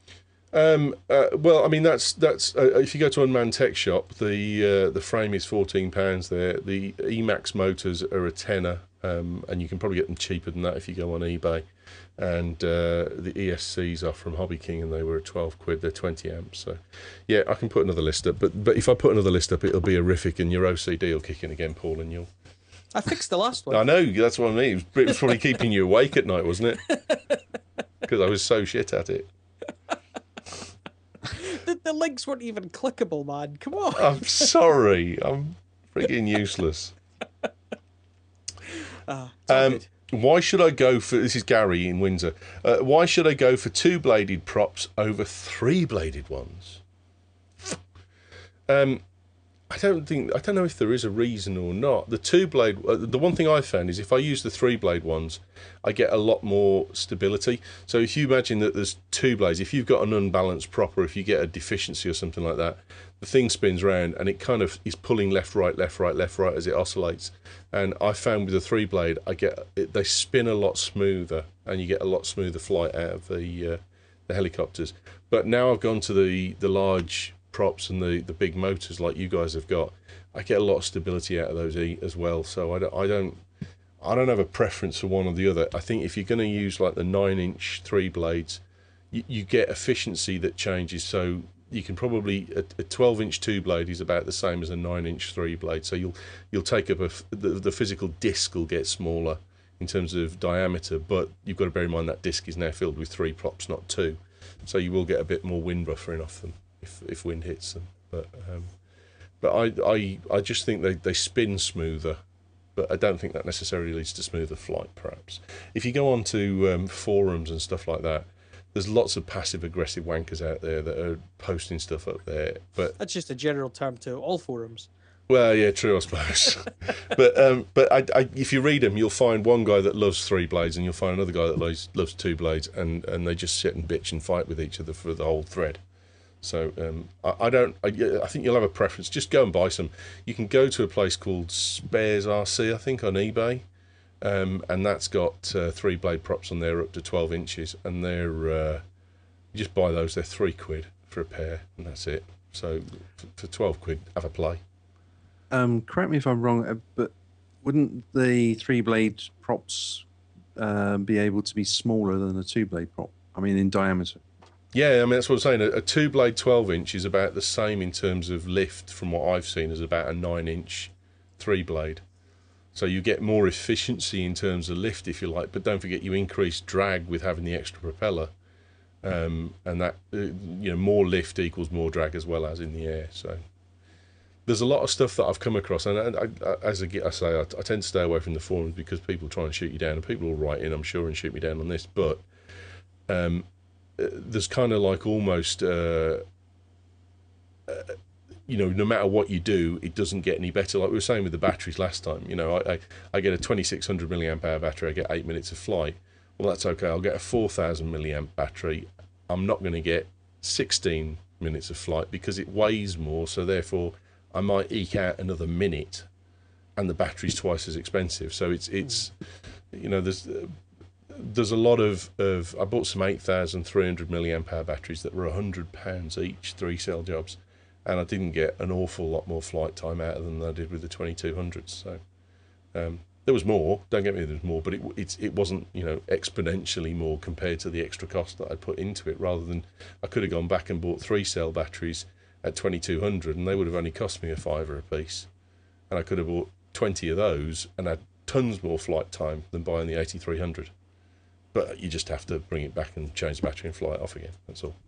Um, uh, well, I mean that's that's uh, if you go to Unmanned Tech Shop, the uh, the frame is fourteen pounds there. The Emax motors are a tenner, um, and you can probably get them cheaper than that if you go on eBay. And uh, the E S Cs are from Hobby King, and they were at twelve quid. They're twenty amps. So yeah, I can put another list up. But but if I put another list up, it'll be horrific, and your O C D will kick in again, Paul, and you'll. I fixed the last one. I know, that's what I mean. It was, it was probably keeping you awake at night, wasn't it? Because I was so shit at it. The, the links weren't even clickable, man. Come on. I'm sorry. I'm freaking useless. Uh, um, why should I go for... This is Gary in Windsor. Uh, why should I go for two-bladed props over three-bladed ones? Um, I don't think... I don't know if there is a reason or not. The two-blade... Uh, the one thing I've found is if I use the three-blade ones, I get a lot more stability. So if you imagine that there's two blades, if you've got an unbalanced prop, or if you get a deficiency or something like that, the thing spins round and it kind of is pulling left, right, left, right, left, right as it oscillates. And I found with the three blade, I get it, they spin a lot smoother, and you get a lot smoother flight out of the uh, the helicopters. But now I've gone to the the large props and the the big motors like you guys have got. I get a lot of stability out of those as well. So I don't I don't I don't have a preference for one or the other. I think if you're going to use like the nine inch three blades, you, you get efficiency that changes. So you can probably a, a twelve inch two blade is about the same as a nine inch three blade. So you'll you'll take up a the, the physical disc will get smaller in terms of diameter, but you've got to bear in mind that disc is now filled with three props, not two. So you will get a bit more wind buffering off them if if wind hits them. But um, but I I I just think they they spin smoother. But I don't think that necessarily leads to smoother flight, perhaps. If you go on to um, forums and stuff like that, there's lots of passive-aggressive wankers out there that are posting stuff up there. But that's just a general term to all forums. Well, yeah, true, I suppose. but um, but I, I, if you read them, you'll find one guy that loves three blades, and you'll find another guy that loves, loves two blades, and, and they just sit and bitch and fight with each other for the whole thread. So um, I, I don't. I, I think you'll have a preference. Just go and buy some. You can go to a place called Spares R C, I think, on eBay, um, and that's got uh, three blade props on there up to twelve inches, and they're uh, you just buy those. They're three quid for a pair, and that's it. So for, for twelve quid, have a play. Um, correct me if I'm wrong, uh, but wouldn't the three blade props um, be able to be smaller than a two-blade prop? I mean, in diameter. Yeah, I mean, that's what I'm saying. A, a two-blade twelve inch is about the same in terms of lift from what I've seen as about a nine inch three-blade. So you get more efficiency in terms of lift, if you like, but don't forget you increase drag with having the extra propeller. Um, and that, uh, you know, more lift equals more drag as well as in the air. So there's a lot of stuff that I've come across, and I, I, as I, I say, I, I tend to stay away from the forums because people try and shoot you down, and people will write in, I'm sure, and shoot me down on this, but um, there's kind of like almost, uh, uh, you know, no matter what you do, it doesn't get any better. Like we were saying with the batteries last time, you know, I, I, I get a twenty-six hundred milliamp hour battery, I get eight minutes of flight. Well, that's okay. I'll get a four thousand milliamp battery. I'm not going to get sixteen minutes of flight because it weighs more, so therefore I might eke out another minute, and the battery's twice as expensive. So it's it's, you know, there's uh, there's a lot of, of I bought some eight thousand three hundred milliamp hour batteries that were a hundred pounds each, three cell jobs, and I didn't get an awful lot more flight time out of them than I did with the twenty-two hundreds. So um, there was more. Don't get me, there was more, but it it's it wasn't, you know, exponentially more compared to the extra cost that I put into it. Rather than I could have gone back and bought three cell batteries at twenty-two hundred, and they would have only cost me a fiver a piece, and I could have bought twenty of those and had tons more flight time than buying the eighty-three hundred. But you just have to bring it back and change the battery and fly it off again. That's all.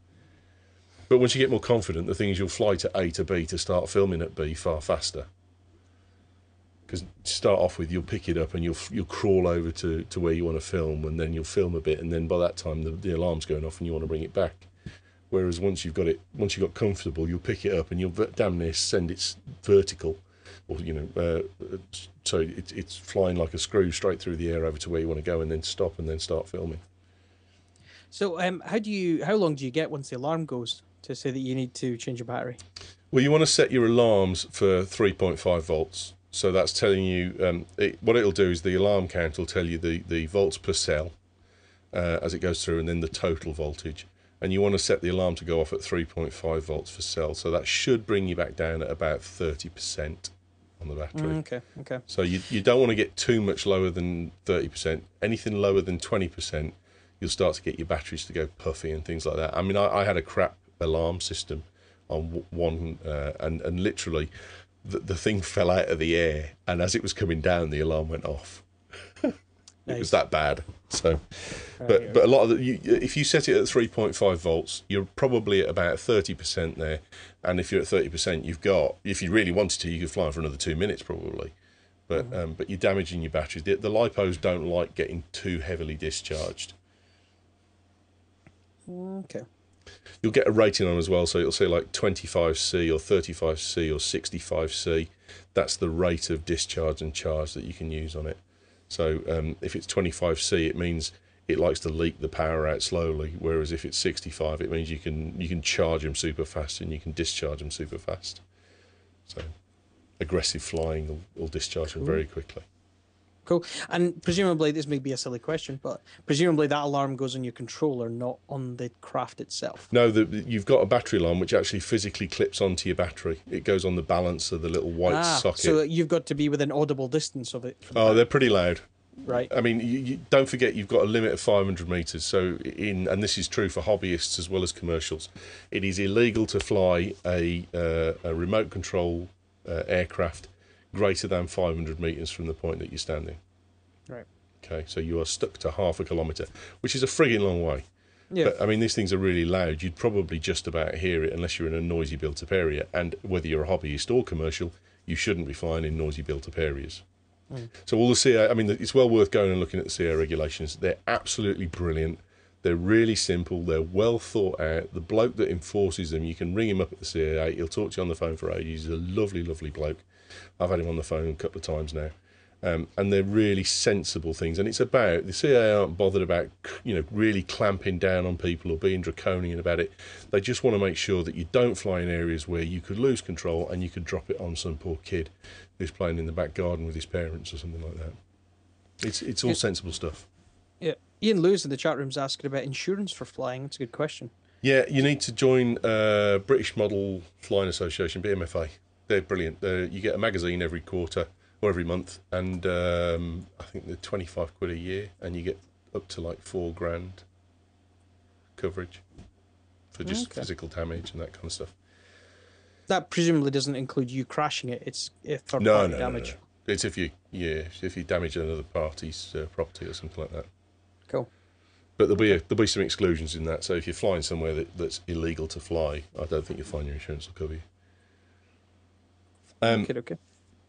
But once you get more confident, the thing is you'll fly to A to B to start filming at B far faster. Because to start off with, you'll pick it up and you'll you'll crawl over to, to where you want to film, and then you'll film a bit, and then by that time the, the alarm's going off and you want to bring it back. Whereas once you've got it, once you've got comfortable, you'll pick it up and you'll damn near send it vertical, or you know, uh, so it, it's flying like a screw straight through the air over to where you want to go, and then stop and then start filming. So, um, how do you? How long do you get once the alarm goes to say that you need to change your battery? Well, you want to set your alarms for three point five volts. So that's telling you um, it, what it'll do is the alarm count will tell you the the volts per cell uh, as it goes through, and then the total voltage. And you want to set the alarm to go off at three point five volts for cell. So that should bring you back down at about thirty percent on the battery. Mm, okay, okay. So you, you don't want to get too much lower than thirty percent. Anything lower than twenty percent, you'll start to get your batteries to go puffy and things like that. I mean, I, I had a crap alarm system on one, uh, and, and literally the, the thing fell out of the air, and as it was coming down, the alarm went off. It Nice. was that bad. So, Right, but right. but a lot of the, you, if you set it at three point five volts, you're probably at about thirty percent there. And if you're at thirty percent, you've got, if you really wanted to, you could fly for another two minutes probably. But Mm-hmm. um, but you're damaging your batteries. The, the lipos don't like getting too heavily discharged. Okay. You'll get a rating on as well, so it'll say like twenty-five C or thirty-five C or sixty-five C. That's the rate of discharge and charge that you can use on it. So um, if it's twenty-five C, it means it likes to leak the power out slowly, whereas if it's sixty-five, it means you can you can charge them super fast and you can discharge them super fast. So aggressive flying will, will discharge them very quickly. Cool. And presumably, this may be a silly question, but presumably that alarm goes on your controller, not on the craft itself. No, the, you've got a battery alarm which actually physically clips onto your battery. It goes on the balancer, the little white Ah, socket. so you've got to be within audible distance of it. from Oh, that, they're pretty loud. right. I mean, you, you, don't forget you've got a limit of five hundred metres. So, in and this is true for hobbyists as well as commercials, it is illegal to fly a, uh, a remote control uh, aircraft greater than five hundred metres from the point that you're standing. Right. Okay, so you are stuck to half a kilometre, which is a frigging long way. Yeah. But, I mean, these things are really loud. You'd probably just about hear it unless you're in a noisy built-up area. And whether you're a hobbyist or commercial, you shouldn't be flying in noisy built-up areas. Mm. So all the C A, I mean, it's well worth going and looking at the C A regulations. They're absolutely brilliant. They're really simple. They're well thought out. The bloke that enforces them, you can ring him up at the C A A. He'll talk to you on the phone for ages. He's a lovely, lovely bloke. I've had him on the phone a couple of times now. Um, and they're really sensible things. And it's about, the C A A aren't bothered about, you know, really clamping down on people or being draconian about it. They just want to make sure that you don't fly in areas where you could lose control and you could drop it on some poor kid who's playing in the back garden with his parents or something like that. It's it's all Yeah. sensible stuff. Yeah. Ian Lewis in the chat room's asking about insurance for flying. That's a good question. Yeah, you need to join uh, British Model Flying Association, B M F A. They're brilliant. They're, you get a magazine every quarter or every month, and um, I think they're twenty-five quid a year, and you get up to like four grand coverage for just Okay. physical damage and that kind of stuff. That presumably doesn't include you crashing it. It's uh, third No, party no, no, damage. no. It's if you, yeah, if you damage another party's uh, property or something like that. Cool. But there'll be a, there'll be some exclusions in that. So if you're flying somewhere that, that's illegal to fly, I don't think you'll find your insurance will cover you. Um, okay, okay.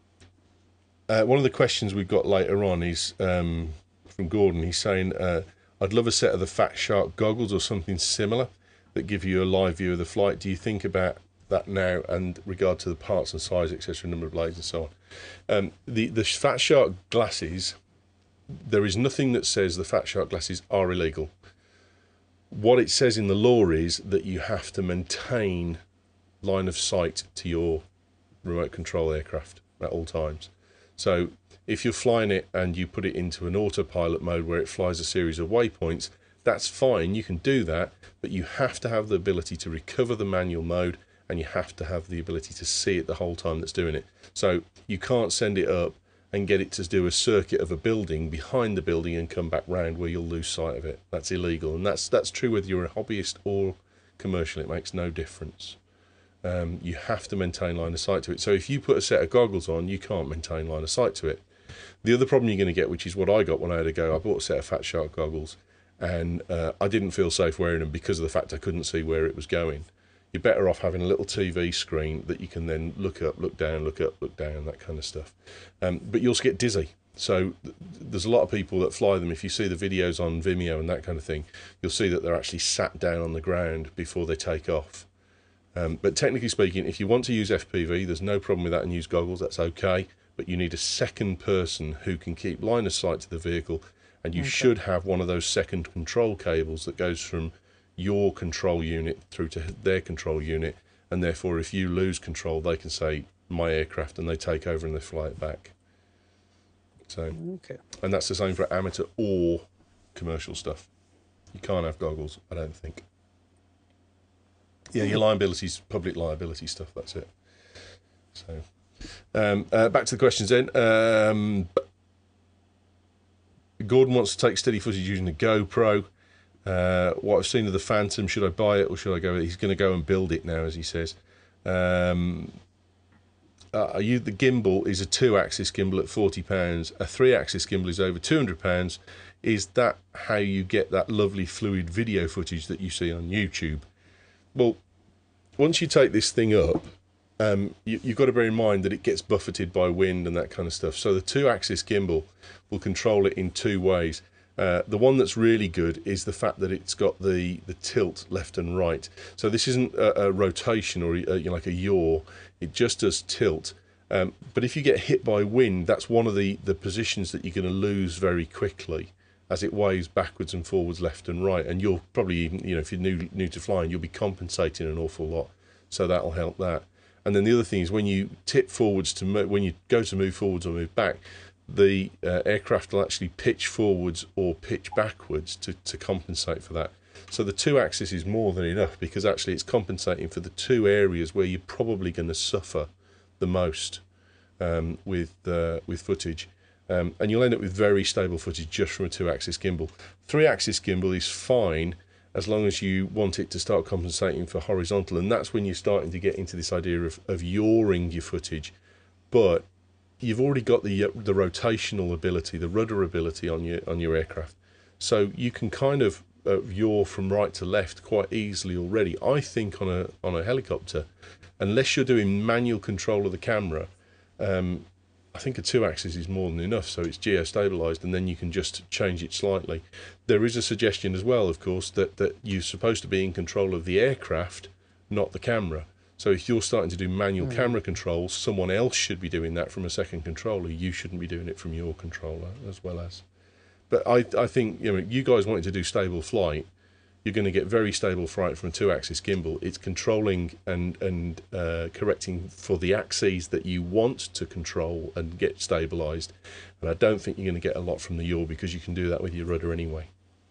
Uh, one of the questions we've got later on is um, from Gordon. He's saying, uh, I'd love a set of the Fat Shark goggles or something similar that give you a live view of the flight. Do you think about that now and regard to the parts and size, et cetera, number of blades and so on? Um, the, the Fat Shark glasses, there is nothing that says the Fat Shark glasses are illegal. What it says in the law is that you have to maintain line of sight to your remote control aircraft at all times. So if you're flying it and you put it into an autopilot mode where it flies a series of waypoints, that's fine, you can do that, but you have to have the ability to recover the manual mode, and you have to have the ability to see it the whole time that's doing it. So you can't send it up and get it to do a circuit of a building behind the building and come back round where you'll lose sight of it. That's illegal, and that's that's true whether you're a hobbyist or commercial. It makes no difference. Um, you have to maintain line of sight to it. So if you put a set of goggles on, you can't maintain line of sight to it. The other problem you're going to get, which is what I got when I had to go, I bought a set of Fat Shark goggles, and uh, I didn't feel safe wearing them because of the fact I couldn't see where it was going. You're better off having a little T V screen that you can then look up, look down, look up, look down, that kind of stuff. Um, but you also get dizzy. So th- there's a lot of people that fly them. If you see the videos on Vimeo and that kind of thing, you'll see that they're actually sat down on the ground before they take off. Um, but technically speaking, if you want to use F P V, there's no problem with that and use goggles, that's okay. But you need a second person who can keep line of sight to the vehicle, and you Okay. should have one of those second control cables that goes from your control unit through to their control unit, and therefore if you lose control, they can say, my aircraft, and they take over and they fly it back. So, Okay. and that's the same for amateur or commercial stuff. You can't have goggles, I don't think. Yeah, your liabilities, public liability stuff, that's it. So, um, uh, back to the questions then. Um, Gordon wants to take steady footage using a GoPro. Uh, what I've seen of the Phantom, should I buy it or should I go? He's going to go and build it now, as he says. Um, uh, you, the gimbal is a two-axis gimbal at forty pounds. A three-axis gimbal is over two hundred pounds. Is that how you get that lovely fluid video footage that you see on YouTube? Well, once you take this thing up, um, you, you've got to bear in mind that it gets buffeted by wind and that kind of stuff. So the two-axis gimbal will control it in two ways. Uh, the one that's really good is the fact that it's got the, the tilt left and right. So this isn't a, a rotation or a, you know, like a yaw. It just does tilt. Um, but if you get hit by wind, that's one of the, the positions that you're going to lose very quickly as it waves backwards and forwards, left and right. And you'll probably even, you know, if you're new, new to flying, you'll be compensating an awful lot. So that'll help that. And then the other thing is when you tip forwards to mo- when you go to move forwards or move back, the uh, aircraft will actually pitch forwards or pitch backwards to, to compensate for that. So the two axis is more than enough because actually it's compensating for the two areas where you're probably going to suffer the most um, with uh, with footage. Um, and you'll end up with very stable footage just from a two-axis gimbal. Three-axis gimbal is fine as long as you want it to start compensating for horizontal, and that's when you're starting to get into this idea of, of yawing your footage. But you've already got the the rotational ability, the rudder ability on your on your aircraft, so you can kind of uh, yaw from right to left quite easily already. I think on a on a helicopter, unless you're doing manual control of the camera, um, I think a two-axis is more than enough. So it's geo-stabilized, and then you can just change it slightly. There is a suggestion as well, of course, that that you're supposed to be in control of the aircraft, not the camera. So if you're starting to do manual mm. camera controls, someone else should be doing that from a second controller. You shouldn't be doing it from your controller as well as. But I, I think, you know, you guys wanting to do stable flight, you're going to get very stable flight from a two-axis gimbal. It's controlling and and uh, correcting for the axes that you want to control and get stabilized. And I don't think you're going to get a lot from the yaw because you can do that with your rudder anyway.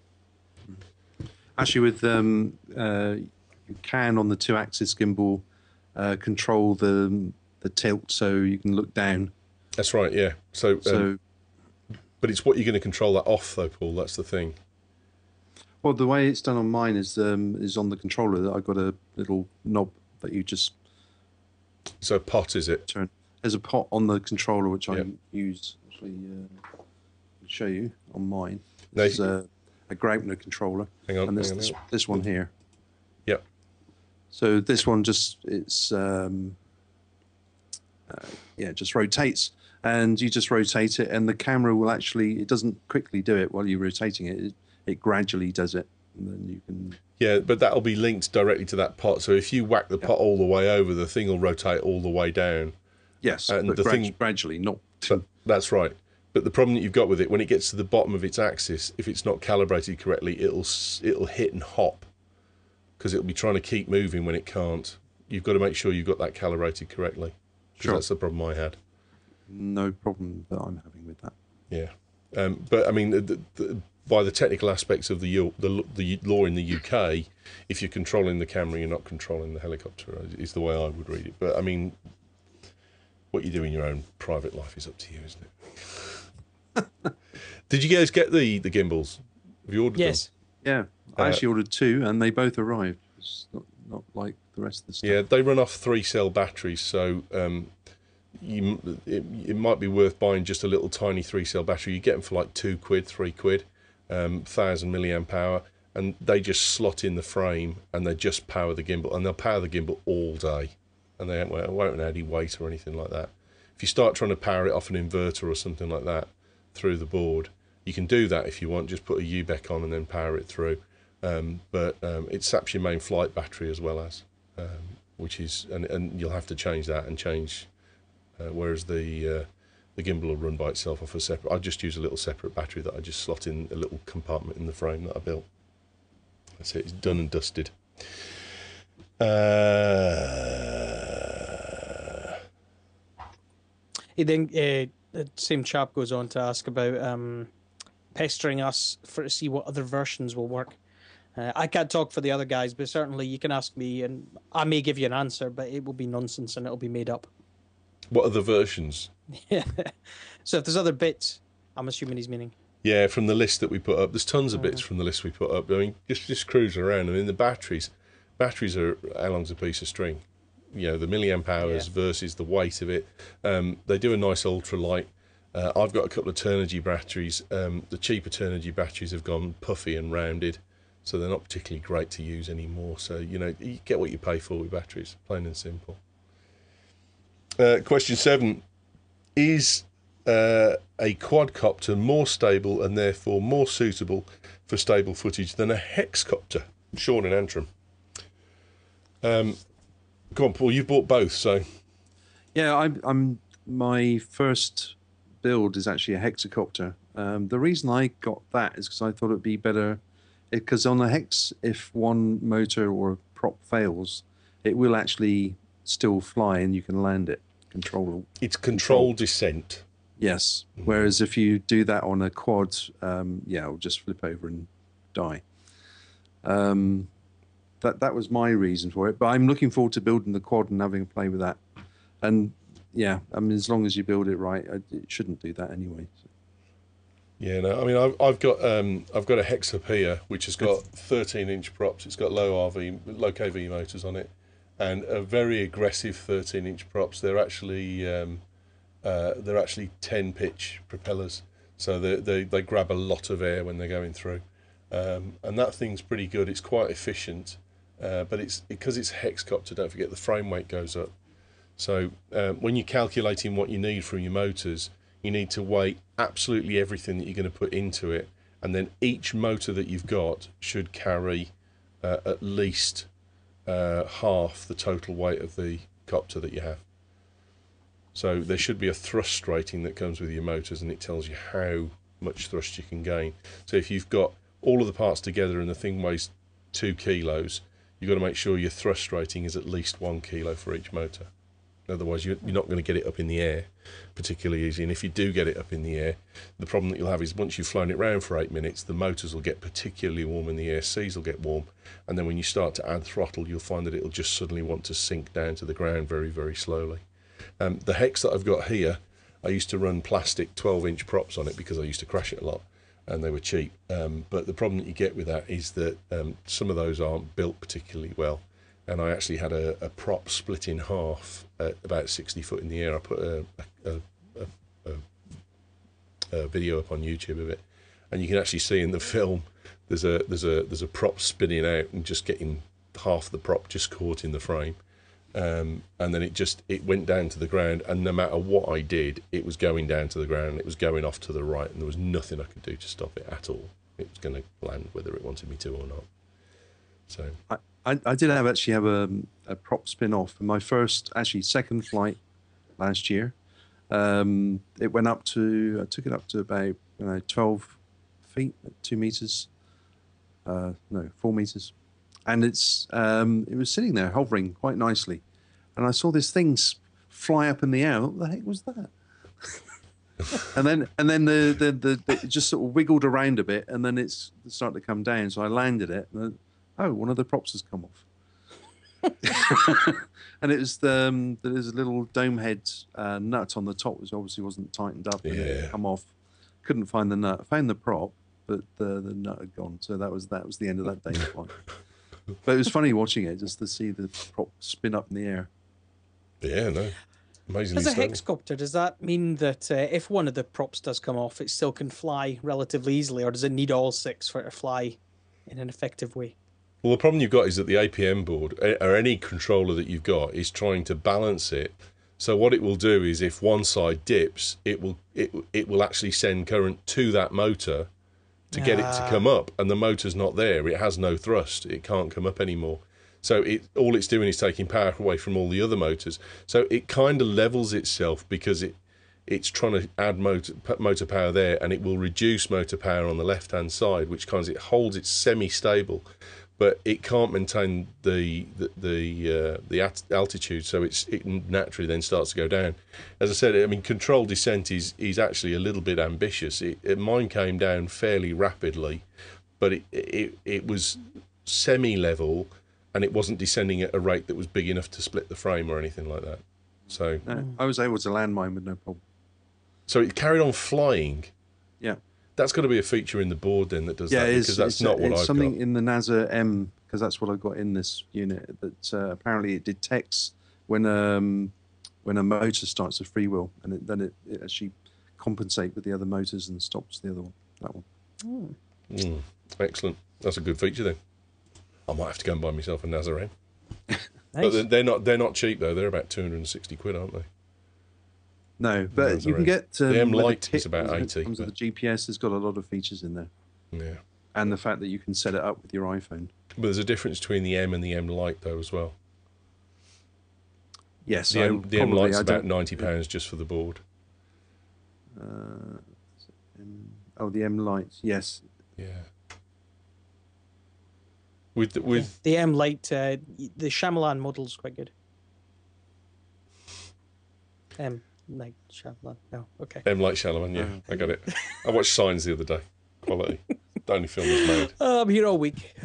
Actually, with um, uh, you can on the two-axis gimbal. Uh, control the the tilt so you can look down That's right, yeah. So, So, um, but it's what you're going to control that off, though, Paul. That's the thing. well, the way it's done on mine is um, is on the controller. That I've got a little knob that you just So pot is it? turn. There's a pot on the controller which I Yep. use. Actually, uh, I'll show you on mine. No, This is a, a Graupner controller, Hang on, and this hang on, this, hang on. this one here. Yep. So this one just it's um, uh, yeah, it just rotates, and you just rotate it, and the camera will actually it doesn't quickly do it while you're rotating it. It, it gradually does it, and then you can. Yeah, but that'll be linked directly to that pot. So if you whack the pot all the way over, the thing will rotate all the way down. Yes, And but the grad- thing- gradually, not. But that's right. But the problem that you've got with it, when it gets to the bottom of its axis, if it's not calibrated correctly, it'll s- it'll hit and hop because it'll be trying to keep moving when it can't. You've got to make sure you've got that calibrated correctly. 'Cause Sure. that's the problem I had. No problem that I'm having with that. Yeah, um, but I mean, the, the, by the technical aspects of the, U- the the law in the U K, if you're controlling the camera, you're not controlling the helicopter. Is the way I would read it. But I mean, what you do in your own private life is up to you, isn't it? Did you guys get the the gimbals? Have you ordered Yes. Yeah, I Uh, actually ordered two, and they both arrived. It's not not like the rest of the stuff. them? Yeah, they run off three cell batteries, so um, you it, it might be worth buying just a little tiny three cell battery. You get them for like two quid, three quid, um, thousand milliamp hour, and they just slot in the frame and they just power the gimbal, and they'll power the gimbal all day, and they won't, won't add any weight or anything like that. If you start trying to power it off an inverter or something like that through the board, you can do that if you want. Just put a U B E C on and then power it through. Um, but um, it saps your main flight battery as well as, um, which is, and, and you'll have to change that and change. Uh, whereas the uh, the gimbal will run by itself off a separate. I just use a little separate battery that I just slot in a little compartment in the frame that I built. That's it. It's done and dusted. Uh, He then uh, the same chap goes on to ask about um, pestering us for to see what other versions will work. Uh, I can't talk for the other guys, but certainly you can ask me, and I may give you an answer, but it will be nonsense and it'll be made up. what other versions? Yeah. So if there's other bits, I'm assuming he's meaning. Yeah, from the list that we put up, there's tons of bits from the list we put up. I mean, just just cruising around. I mean, the batteries, batteries are how long's a piece of string? You know, the milliamp hours Yeah. versus the weight of it. Um, they do a nice ultralight. Uh, I've got a couple of Turnigy batteries. Um, the cheaper Turnigy batteries have gone puffy and rounded, so they're not particularly great to use anymore. So, you know, you get what you pay for with batteries, plain and simple. Uh, question seven. Is uh, a quadcopter more stable and therefore more suitable for stable footage than a hexcopter? Sean and Antrim. Um, come on, Paul, you bought both, so... Yeah, I'm. I'm. My first build is actually a hexacopter. Um, the reason I got that is because I thought it'd be better, because on a hex, if one motor or prop fails, it will actually still fly and you can land it. Control. It's controlled descent. Yes. Whereas if you do that on a quad, um, yeah, it'll just flip over and die. Um, that that was my reason for it. But I'm looking forward to building the quad and having a play with that. And yeah, I mean, as long as you build it right, it shouldn't do that anyway. So. Yeah, no, I mean, I've, I've got um, I've got a Hexapia which has got thirteen inch props. It's got low R V, low K V motors on it, and a very aggressive thirteen inch props. They're actually um, uh, they're actually ten pitch propellers, so they they they grab a lot of air when they're going through, um, and that thing's pretty good. It's quite efficient, uh, but it's because it's a hexcopter. Don't forget the frame weight goes up. So um, when you're calculating what you need from your motors, you need to weigh absolutely everything that you're going to put into it, and then each motor that you've got should carry uh, at least uh, half the total weight of the copter that you have. So there should be a thrust rating that comes with your motors, and it tells you how much thrust you can gain. So if you've got all of the parts together and the thing weighs two kilos, you've got to make sure your thrust rating is at least one kilo for each motor. Otherwise, you're not going to get it up in the air particularly easy. And if you do get it up in the air, the problem that you'll have is once you've flown it around for eight minutes, the motors will get particularly warm in the air, seas will get warm. And then when you start to add throttle, you'll find that it'll just suddenly want to sink down to the ground very, very slowly. Um, the Hex that I've got here, I used to run plastic twelve inch props on it because I used to crash it a lot, and they were cheap. Um, but the problem that you get with that is that um, some of those aren't built particularly well. And I actually had a, a prop split in half at about sixty foot in the air. I put a, a, a, a, a video up on YouTube of it, and you can actually see in the film there's a there's a there's a prop spinning out and just getting half the prop just caught in the frame, um, and then it just it went down to the ground. And no matter what I did, it was going down to the ground. It was going off to the right, and there was nothing I could do to stop it at all. It was going to land whether it wanted me to or not. So. I, I, I did have actually have a, a prop spin off for my first, actually second flight last year. Um, it went up to, I took it up to about you know, twelve feet, two meters, uh, no, four meters. And it's um, it was sitting there hovering quite nicely. And I saw this thing fly up in the air. What the heck was that? and then and then the, the, the, the it just sort of wiggled around a bit, and then it's it started to come down. So I landed it. And then, oh, one of the props has come off. And it was the, um, there's a little dome head uh, nut on the top, which obviously wasn't tightened up. And Yeah. it had come off. Couldn't find the nut. Found the prop, but the, the nut had gone. So that was that was the end of that day's flight. But it was funny watching it, just to see the prop spin up in the air. Yeah, no. Amazingly As a stable. hexcopter, does that mean that uh, if one of the props does come off, it still can fly relatively easily, or does it need all six for it to fly in an effective way? Well, the problem you've got is that the A P M board, or any controller that you've got, is trying to balance it. So what it will do is, if one side dips, it will it it will actually send current to that motor to get it to Ah. come up, and the motor's not there. It has no thrust. It can't come up anymore. So it all it's doing is taking power away from all the other motors. So it kind of levels itself because it it's trying to add motor motor power there, and it will reduce motor power on the left hand side, which kind of it holds it semi stable, but it can't maintain the the the, uh, the at- altitude. So it's it naturally then starts to go down. As I said, I mean, controlled descent is is actually a little bit ambitious. It, it mine came down fairly rapidly, but it it it was semi level. And it wasn't descending at a rate that was big enough to split the frame or anything like that. So, No, I was able to land mine with no problem. so it carried on flying. Yeah. That's got to be a feature in the board then that does Yeah, that, it is, because that's it's, not what it's I've something got. in the NASA M, because that's what I've got in this unit. That uh, apparently it detects when um when a motor starts to freewheel, and it, then it, it actually compensates with the other motors and stops the other one. That one. Mm, excellent. That's a good feature then. I might have to go and buy myself a NASA M. But Nice. they're- they're not they're not cheap though. They're about two hundred and sixty quid, aren't they? No, but NASA you can M. get um, The M when Lite kit is about comes with- eighty, Comes with but- the G P S. It's got a lot of features in there, Yeah. and the fact that you can set it up with your iPhone. But there's a difference between the M and the M Lite though as well. Yes, The I M, the M probably- Lite's I about don't- ninety pounds just for the board. Uh, M- oh, the M Lite. Yes. Yeah. With the, with The M Lite, uh, the Shyamalan model's quite good. M Night Shyamalan. No, okay. M Light Shyamalan, yeah, I got it. I watched Signs the other day. Quality. The only film was made. Oh, I'm here all week.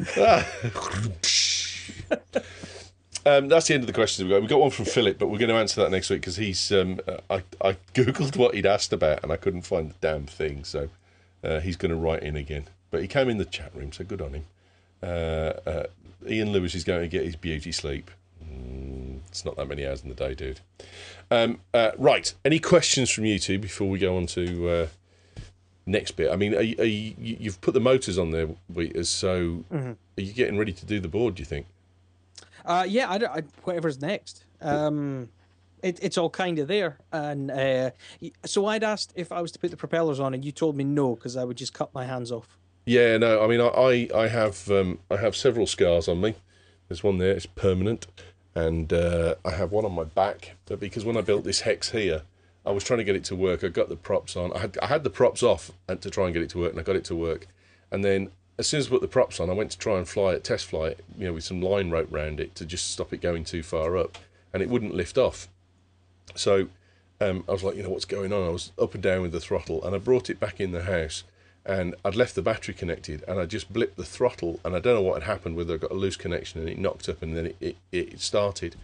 um, that's the end of the questions we've got. We've got one from Philip, but we're going to answer that next week because he's. Um, I, I googled what he'd asked about and I couldn't find the damn thing, so uh, he's going to write in again. But he came in the chat room, so good on him. Uh, uh, Ian Lewis is going to get his beauty sleep. Mm, it's not that many hours in the day, dude. Um, uh, right. Any questions from you two before we go on to uh, next bit? I mean, are, you- are you, you've put the motors on there, Wheaters, so Mm-hmm. are you getting ready to do the board, do you think? Uh, yeah, I, don't- I, whatever's next. Um, it, it's all kind of there. And uh, y- so I'd asked if I was to put the propellers on, and you told me no, because I would just cut my hands off. Yeah, no, I mean, I I, I have um, I have several scars on me. There's one there, it's permanent, and uh, I have one on my back. But because when I built this hex here, I was trying to get it to work. I got the props on. I had I had the props off and to try and get it to work, and I got it to work. And then as soon as I put the props on, I went to try and fly it, test fly it, you know, with some line rope round it to just stop it going too far up, and it wouldn't lift off. So um, I was like, you know, what's going on? I was up and down with the throttle, and I brought it back in the house. And I'd left the battery connected, and I just blipped the throttle, and I don't know what had happened, whether I got a loose connection and it knocked up, and then it, it, it started.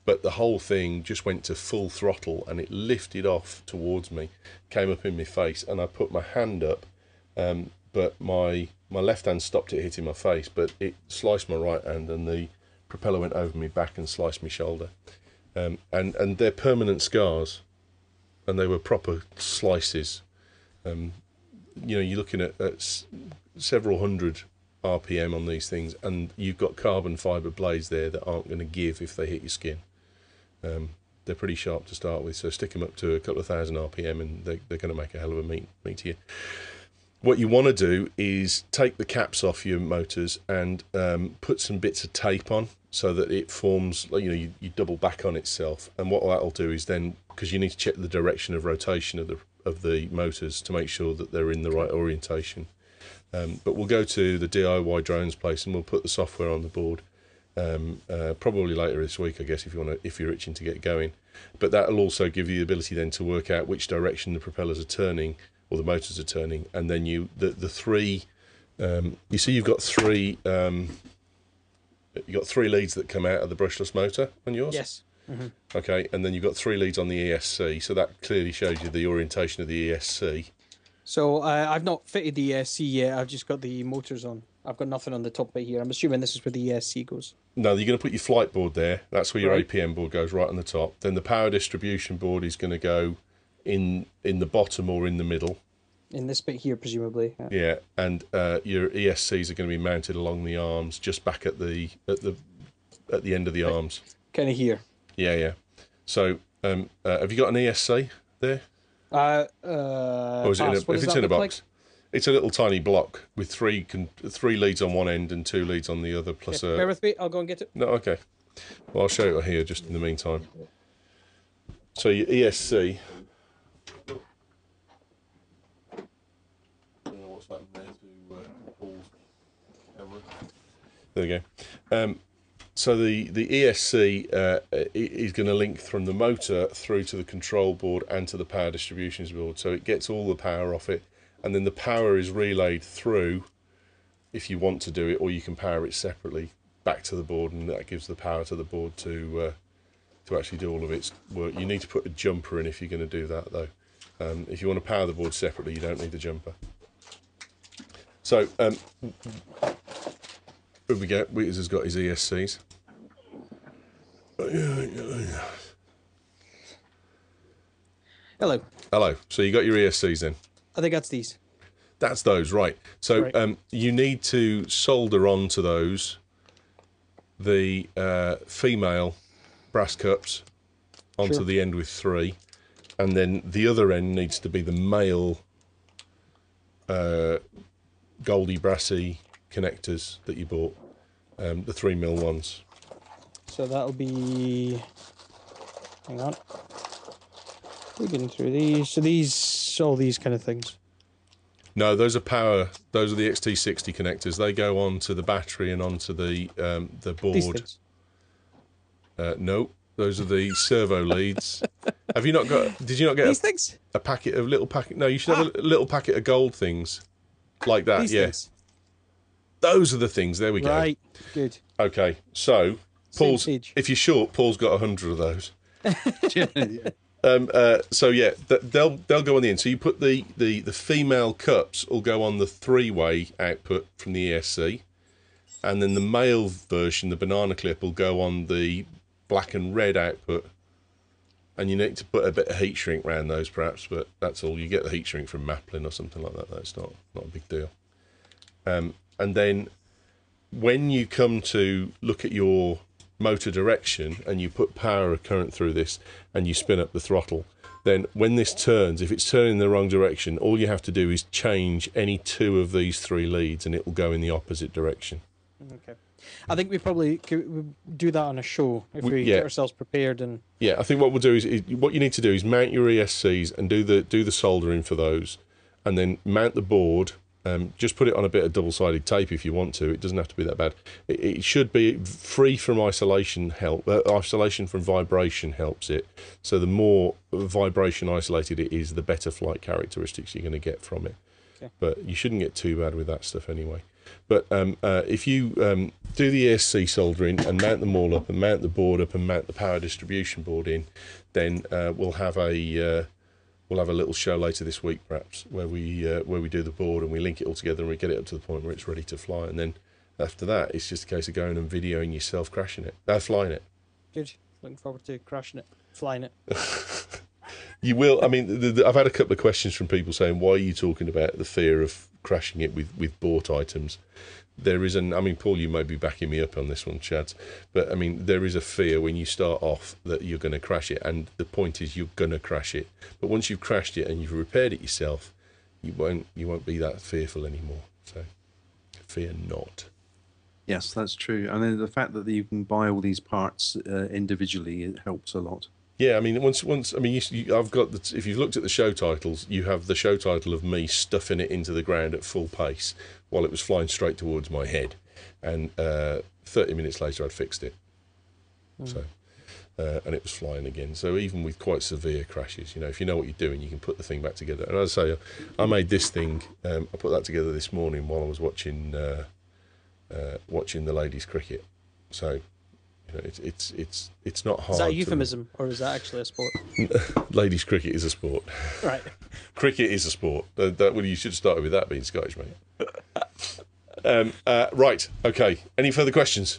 but the whole thing just went to full throttle and it lifted off towards me, came up in my face, and I put my hand up, um, but my my left hand stopped it hitting my face, but it sliced my right hand, and the propeller went over my back and sliced my shoulder. Um, and, and they're permanent scars, and they were proper slices. Um, you know, you're looking at, at s- several hundred R P M on these things, and you've got carbon fibre blades there that aren't going to give if they hit your skin. Um, they're pretty sharp to start with, so stick them up to a couple of thousand R P M and they, they're going to make a hell of a meat, meat to you. What you want to do is take the caps off your motors and um, put some bits of tape on so that it forms, you know, you, you double back on itself. And what that'll do is then, because you need to check the direction of rotation of the of the motors to make sure that they're in the right orientation. Um, but we'll go to the D I Y drones place and we'll put the software on the board. Um, uh, probably later this week, I guess, if you want to, if you're itching to get going. But that'll also give you the ability then to work out which direction the propellers are turning or the motors are turning, and then you the the three. Um, you see, you've got three. Um, you got three leads that come out of the brushless motor on yours. Yes. Mm-hmm. Okay, and then you've got three leads on the E S C, so that clearly shows you the orientation of the E S C. So uh, I've not fitted the E S C yet. I've just got the motors on. I've got nothing on the top right here. I'm assuming this is where the E S C goes. No, you're going to put your flight board there. That's where your Right. A P M board goes, right on the top. Then the power distribution board is going to go in in the bottom or in the middle. In this bit here, presumably. Yeah. Yeah, and uh, your E S Cs are going to be mounted along the arms, just back at the at the at the end of the Right. arms. Kind of here. Yeah, yeah. So, um, uh, have you got an E S C there? Uh, uh, Or is it in a, pass. What if does it's that in a look box? It's a little tiny block with three con- three leads on one end and two leads on the other. Like? Plus Okay, a bear with me. I'll go and get it. no. Okay. Well, I'll show you here just in the meantime. So your E S C. There we go. Um, so the, the E S C uh, is going to link from the motor through to the control board and to the power distributions board. So it gets all the power off it, and then the power is relayed through, if you want to do it, or you can power it separately back to the board, and that gives the power to the board to uh, to actually do all of its work. You need to put a jumper in if you're going to do that, though. Um, if you want to power the board separately, you don't need the jumper. So, um, here we go. Wheaters has got his E S Cs. Hello. Hello. So you got your E S Cs then? I think that's these. That's those, right. So Right. Um, you need to solder onto those the uh, female brass cups onto Sure. the end with three, and then the other end needs to be the male uh, goldy brassy connectors that you bought, um, the three mil ones. So that'll be. Hang on. We're getting through these. So these, all these kind of things. No, those are power. Those are the X T sixty connectors. They go onto the battery and onto the um, the These board. things. Uh, no, those are the servo leads. Have you not got? Did you not get These a, things. a packet of little packet? No, you should have a little packet of gold things like that. These yeah, things. those are the things. There we go. Right. Good. Okay, so Same Paul's. page. If you're short, Paul's got a hundred of those. Yeah. Um, uh, so yeah, th- they'll they'll go on the end. So you put the, the, the female cups will go on the three-way output from the E S C, and then the male version, the banana clip, will go on the black and red output. And you need to put a bit of heat shrink around those, perhaps, but that's all. You get the heat shrink from Maplin or something like that. That's not not a big deal. Um, and then when you come to look at your motor direction and you put power or current through this and you spin up the throttle, then when this turns, if it's turning in the wrong direction, all you have to do is change any two of these three leads and it will go in the opposite direction. Okay. I think we probably could do that on a show if We- we yeah. get ourselves prepared and. Yeah, I think what we'll do is, is what you need to do is mount your E S Cs and do the do the soldering for those, and then mount the board. Um, just put it on a bit of double-sided tape if you want to. It doesn't have to be that bad. It, it should be free from isolation. Help uh, isolation from vibration helps it. So the more vibration isolated it is, the better flight characteristics you're going to get from it. Okay. But you shouldn't get too bad with that stuff anyway. But um, uh, if you um, do the E S C soldering and mount them all up and mount the board up and mount the power distribution board in, then uh, we'll have a uh, we'll have a little show later this week, perhaps, where we uh, where we do the board and we link it all together and we get it up to the point where it's ready to fly. And then after that, it's just a case of going and videoing yourself crashing it, uh, flying it. Good. Looking forward to crashing it, flying it. You will. I mean, the, the, I've had a couple of questions from people saying, why are you talking about the fear of crashing it with, with bought items? There is an, I mean, Paul, you may be backing me up on this one, Chad, but I mean, there is a fear when you start off that you're going to crash it, and the point is you're going to crash it. But once you've crashed it and you've repaired it yourself, you won't, you won't be that fearful anymore. So, fear not. Yes, that's true. And then the fact that you can buy all these parts uh, individually, it helps a lot. Yeah, I mean, once, once, I mean, you, you, I've got the. If you've looked at the show titles, you have the show title of me stuffing it into the ground at full pace while it was flying straight towards my head, and uh, thirty minutes later, I'd fixed it. Mm. So, uh, and it was flying again. So even with quite severe crashes, you know, if you know what you're doing, you can put the thing back together. And as I say, I made this thing. Um, I put that together this morning while I was watching uh, uh, watching the ladies' cricket. So. You know, it's it's it's it's not hard. Is that a euphemism, or is that actually a sport? Ladies' cricket is a sport. Right. Cricket is a sport. That, that well, you should start with that being Scottish, mate. um, uh, right. Okay. Any further questions?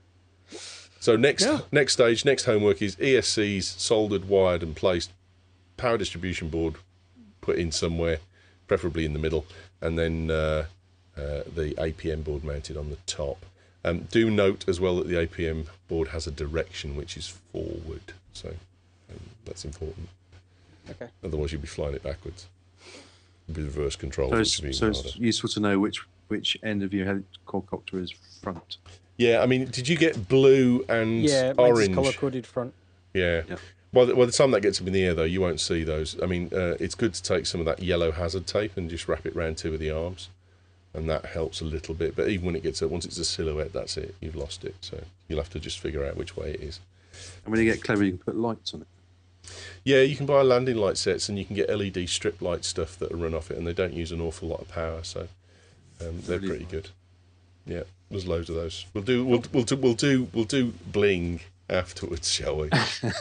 So next No. next stage, next homework is E S Cs soldered, wired, and placed. Power distribution board put in somewhere, preferably in the middle, and then uh, uh, the A P M board mounted on the top. Um, do note as well that the A P M board has a direction which is forward, so um, that's important. Okay. Otherwise, you'd be flying it backwards. It'd be reverse control. So, Which it's, would be so harder. it's useful to know which which end of your head quadcopter is front. Yeah, I mean, did you get blue and Yeah, mine's orange? color coded front. Yeah. Yeah. By the, by the time that gets up in the air, though, you won't see those. I mean, uh, it's good to take some of that yellow hazard tape and just wrap it around two of the arms. And that helps a little bit. But even when it gets up, once it's a silhouette, that's it. You've lost it. So you'll have to just figure out which way it is. And when you get clever, you can put lights on it. Yeah, you can buy landing light sets, and you can get L E D strip light stuff that run off it, and they don't use an awful lot of power, so um, they're Really pretty nice. good. Yeah, there's loads of those. We'll do we'll we'll do we'll do we'll do bling afterwards, shall we?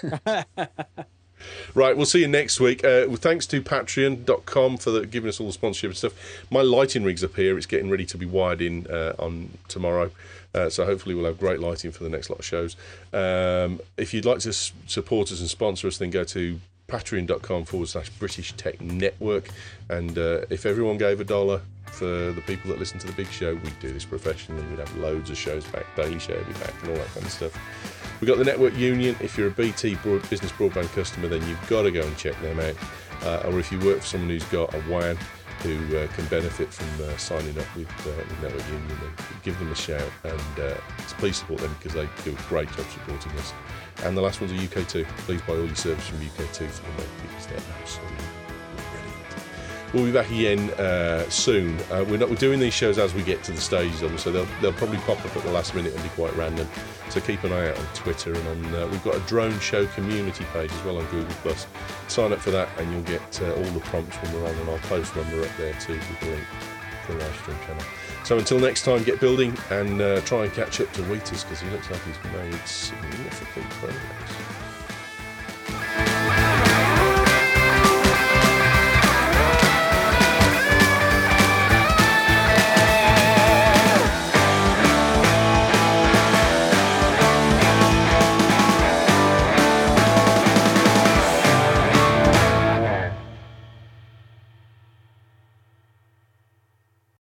Right, we'll see you next week. Uh, well, thanks to patreon dot com for the, giving us all the sponsorship and stuff. My lighting rig's up here. It's getting ready to be wired in uh, on tomorrow. Uh, so hopefully we'll have great lighting for the next lot of shows. Um, if you'd like to s- support us and sponsor us, then go to patreon dot com forward slash British Tech Network. And uh, if everyone gave a dollar for the people that listen to the big show, we'd do this professionally. We'd have loads of shows back, Daily Show would be back, and all that kind of stuff. We've got the Network Union. If you're a B T broad, business broadband customer, then you've got to go and check them out. Uh, or if you work for someone who's got a W A N who uh, can benefit from uh, signing up with, uh, with Network Union, then give them a shout. And uh, please support them because they do a great job supporting us. And the last one's a U K two. Please buy all your service from U K two for them because they're absolutely brilliant. We'll be back again uh, soon. Uh, we're not we're doing these shows as we get to the stages of them, so they'll they'll probably pop up at the last minute and be quite random. So keep an eye out on Twitter, and on uh, we've got a drone show community page as well on Google Plus. Sign up for that, and you'll get uh, all the prompts when we're on, and I'll post when we're up there too with the link to the live stream channel. So until next time, get building and uh, try and catch up to Wheaters because he looks like he's made significant progress.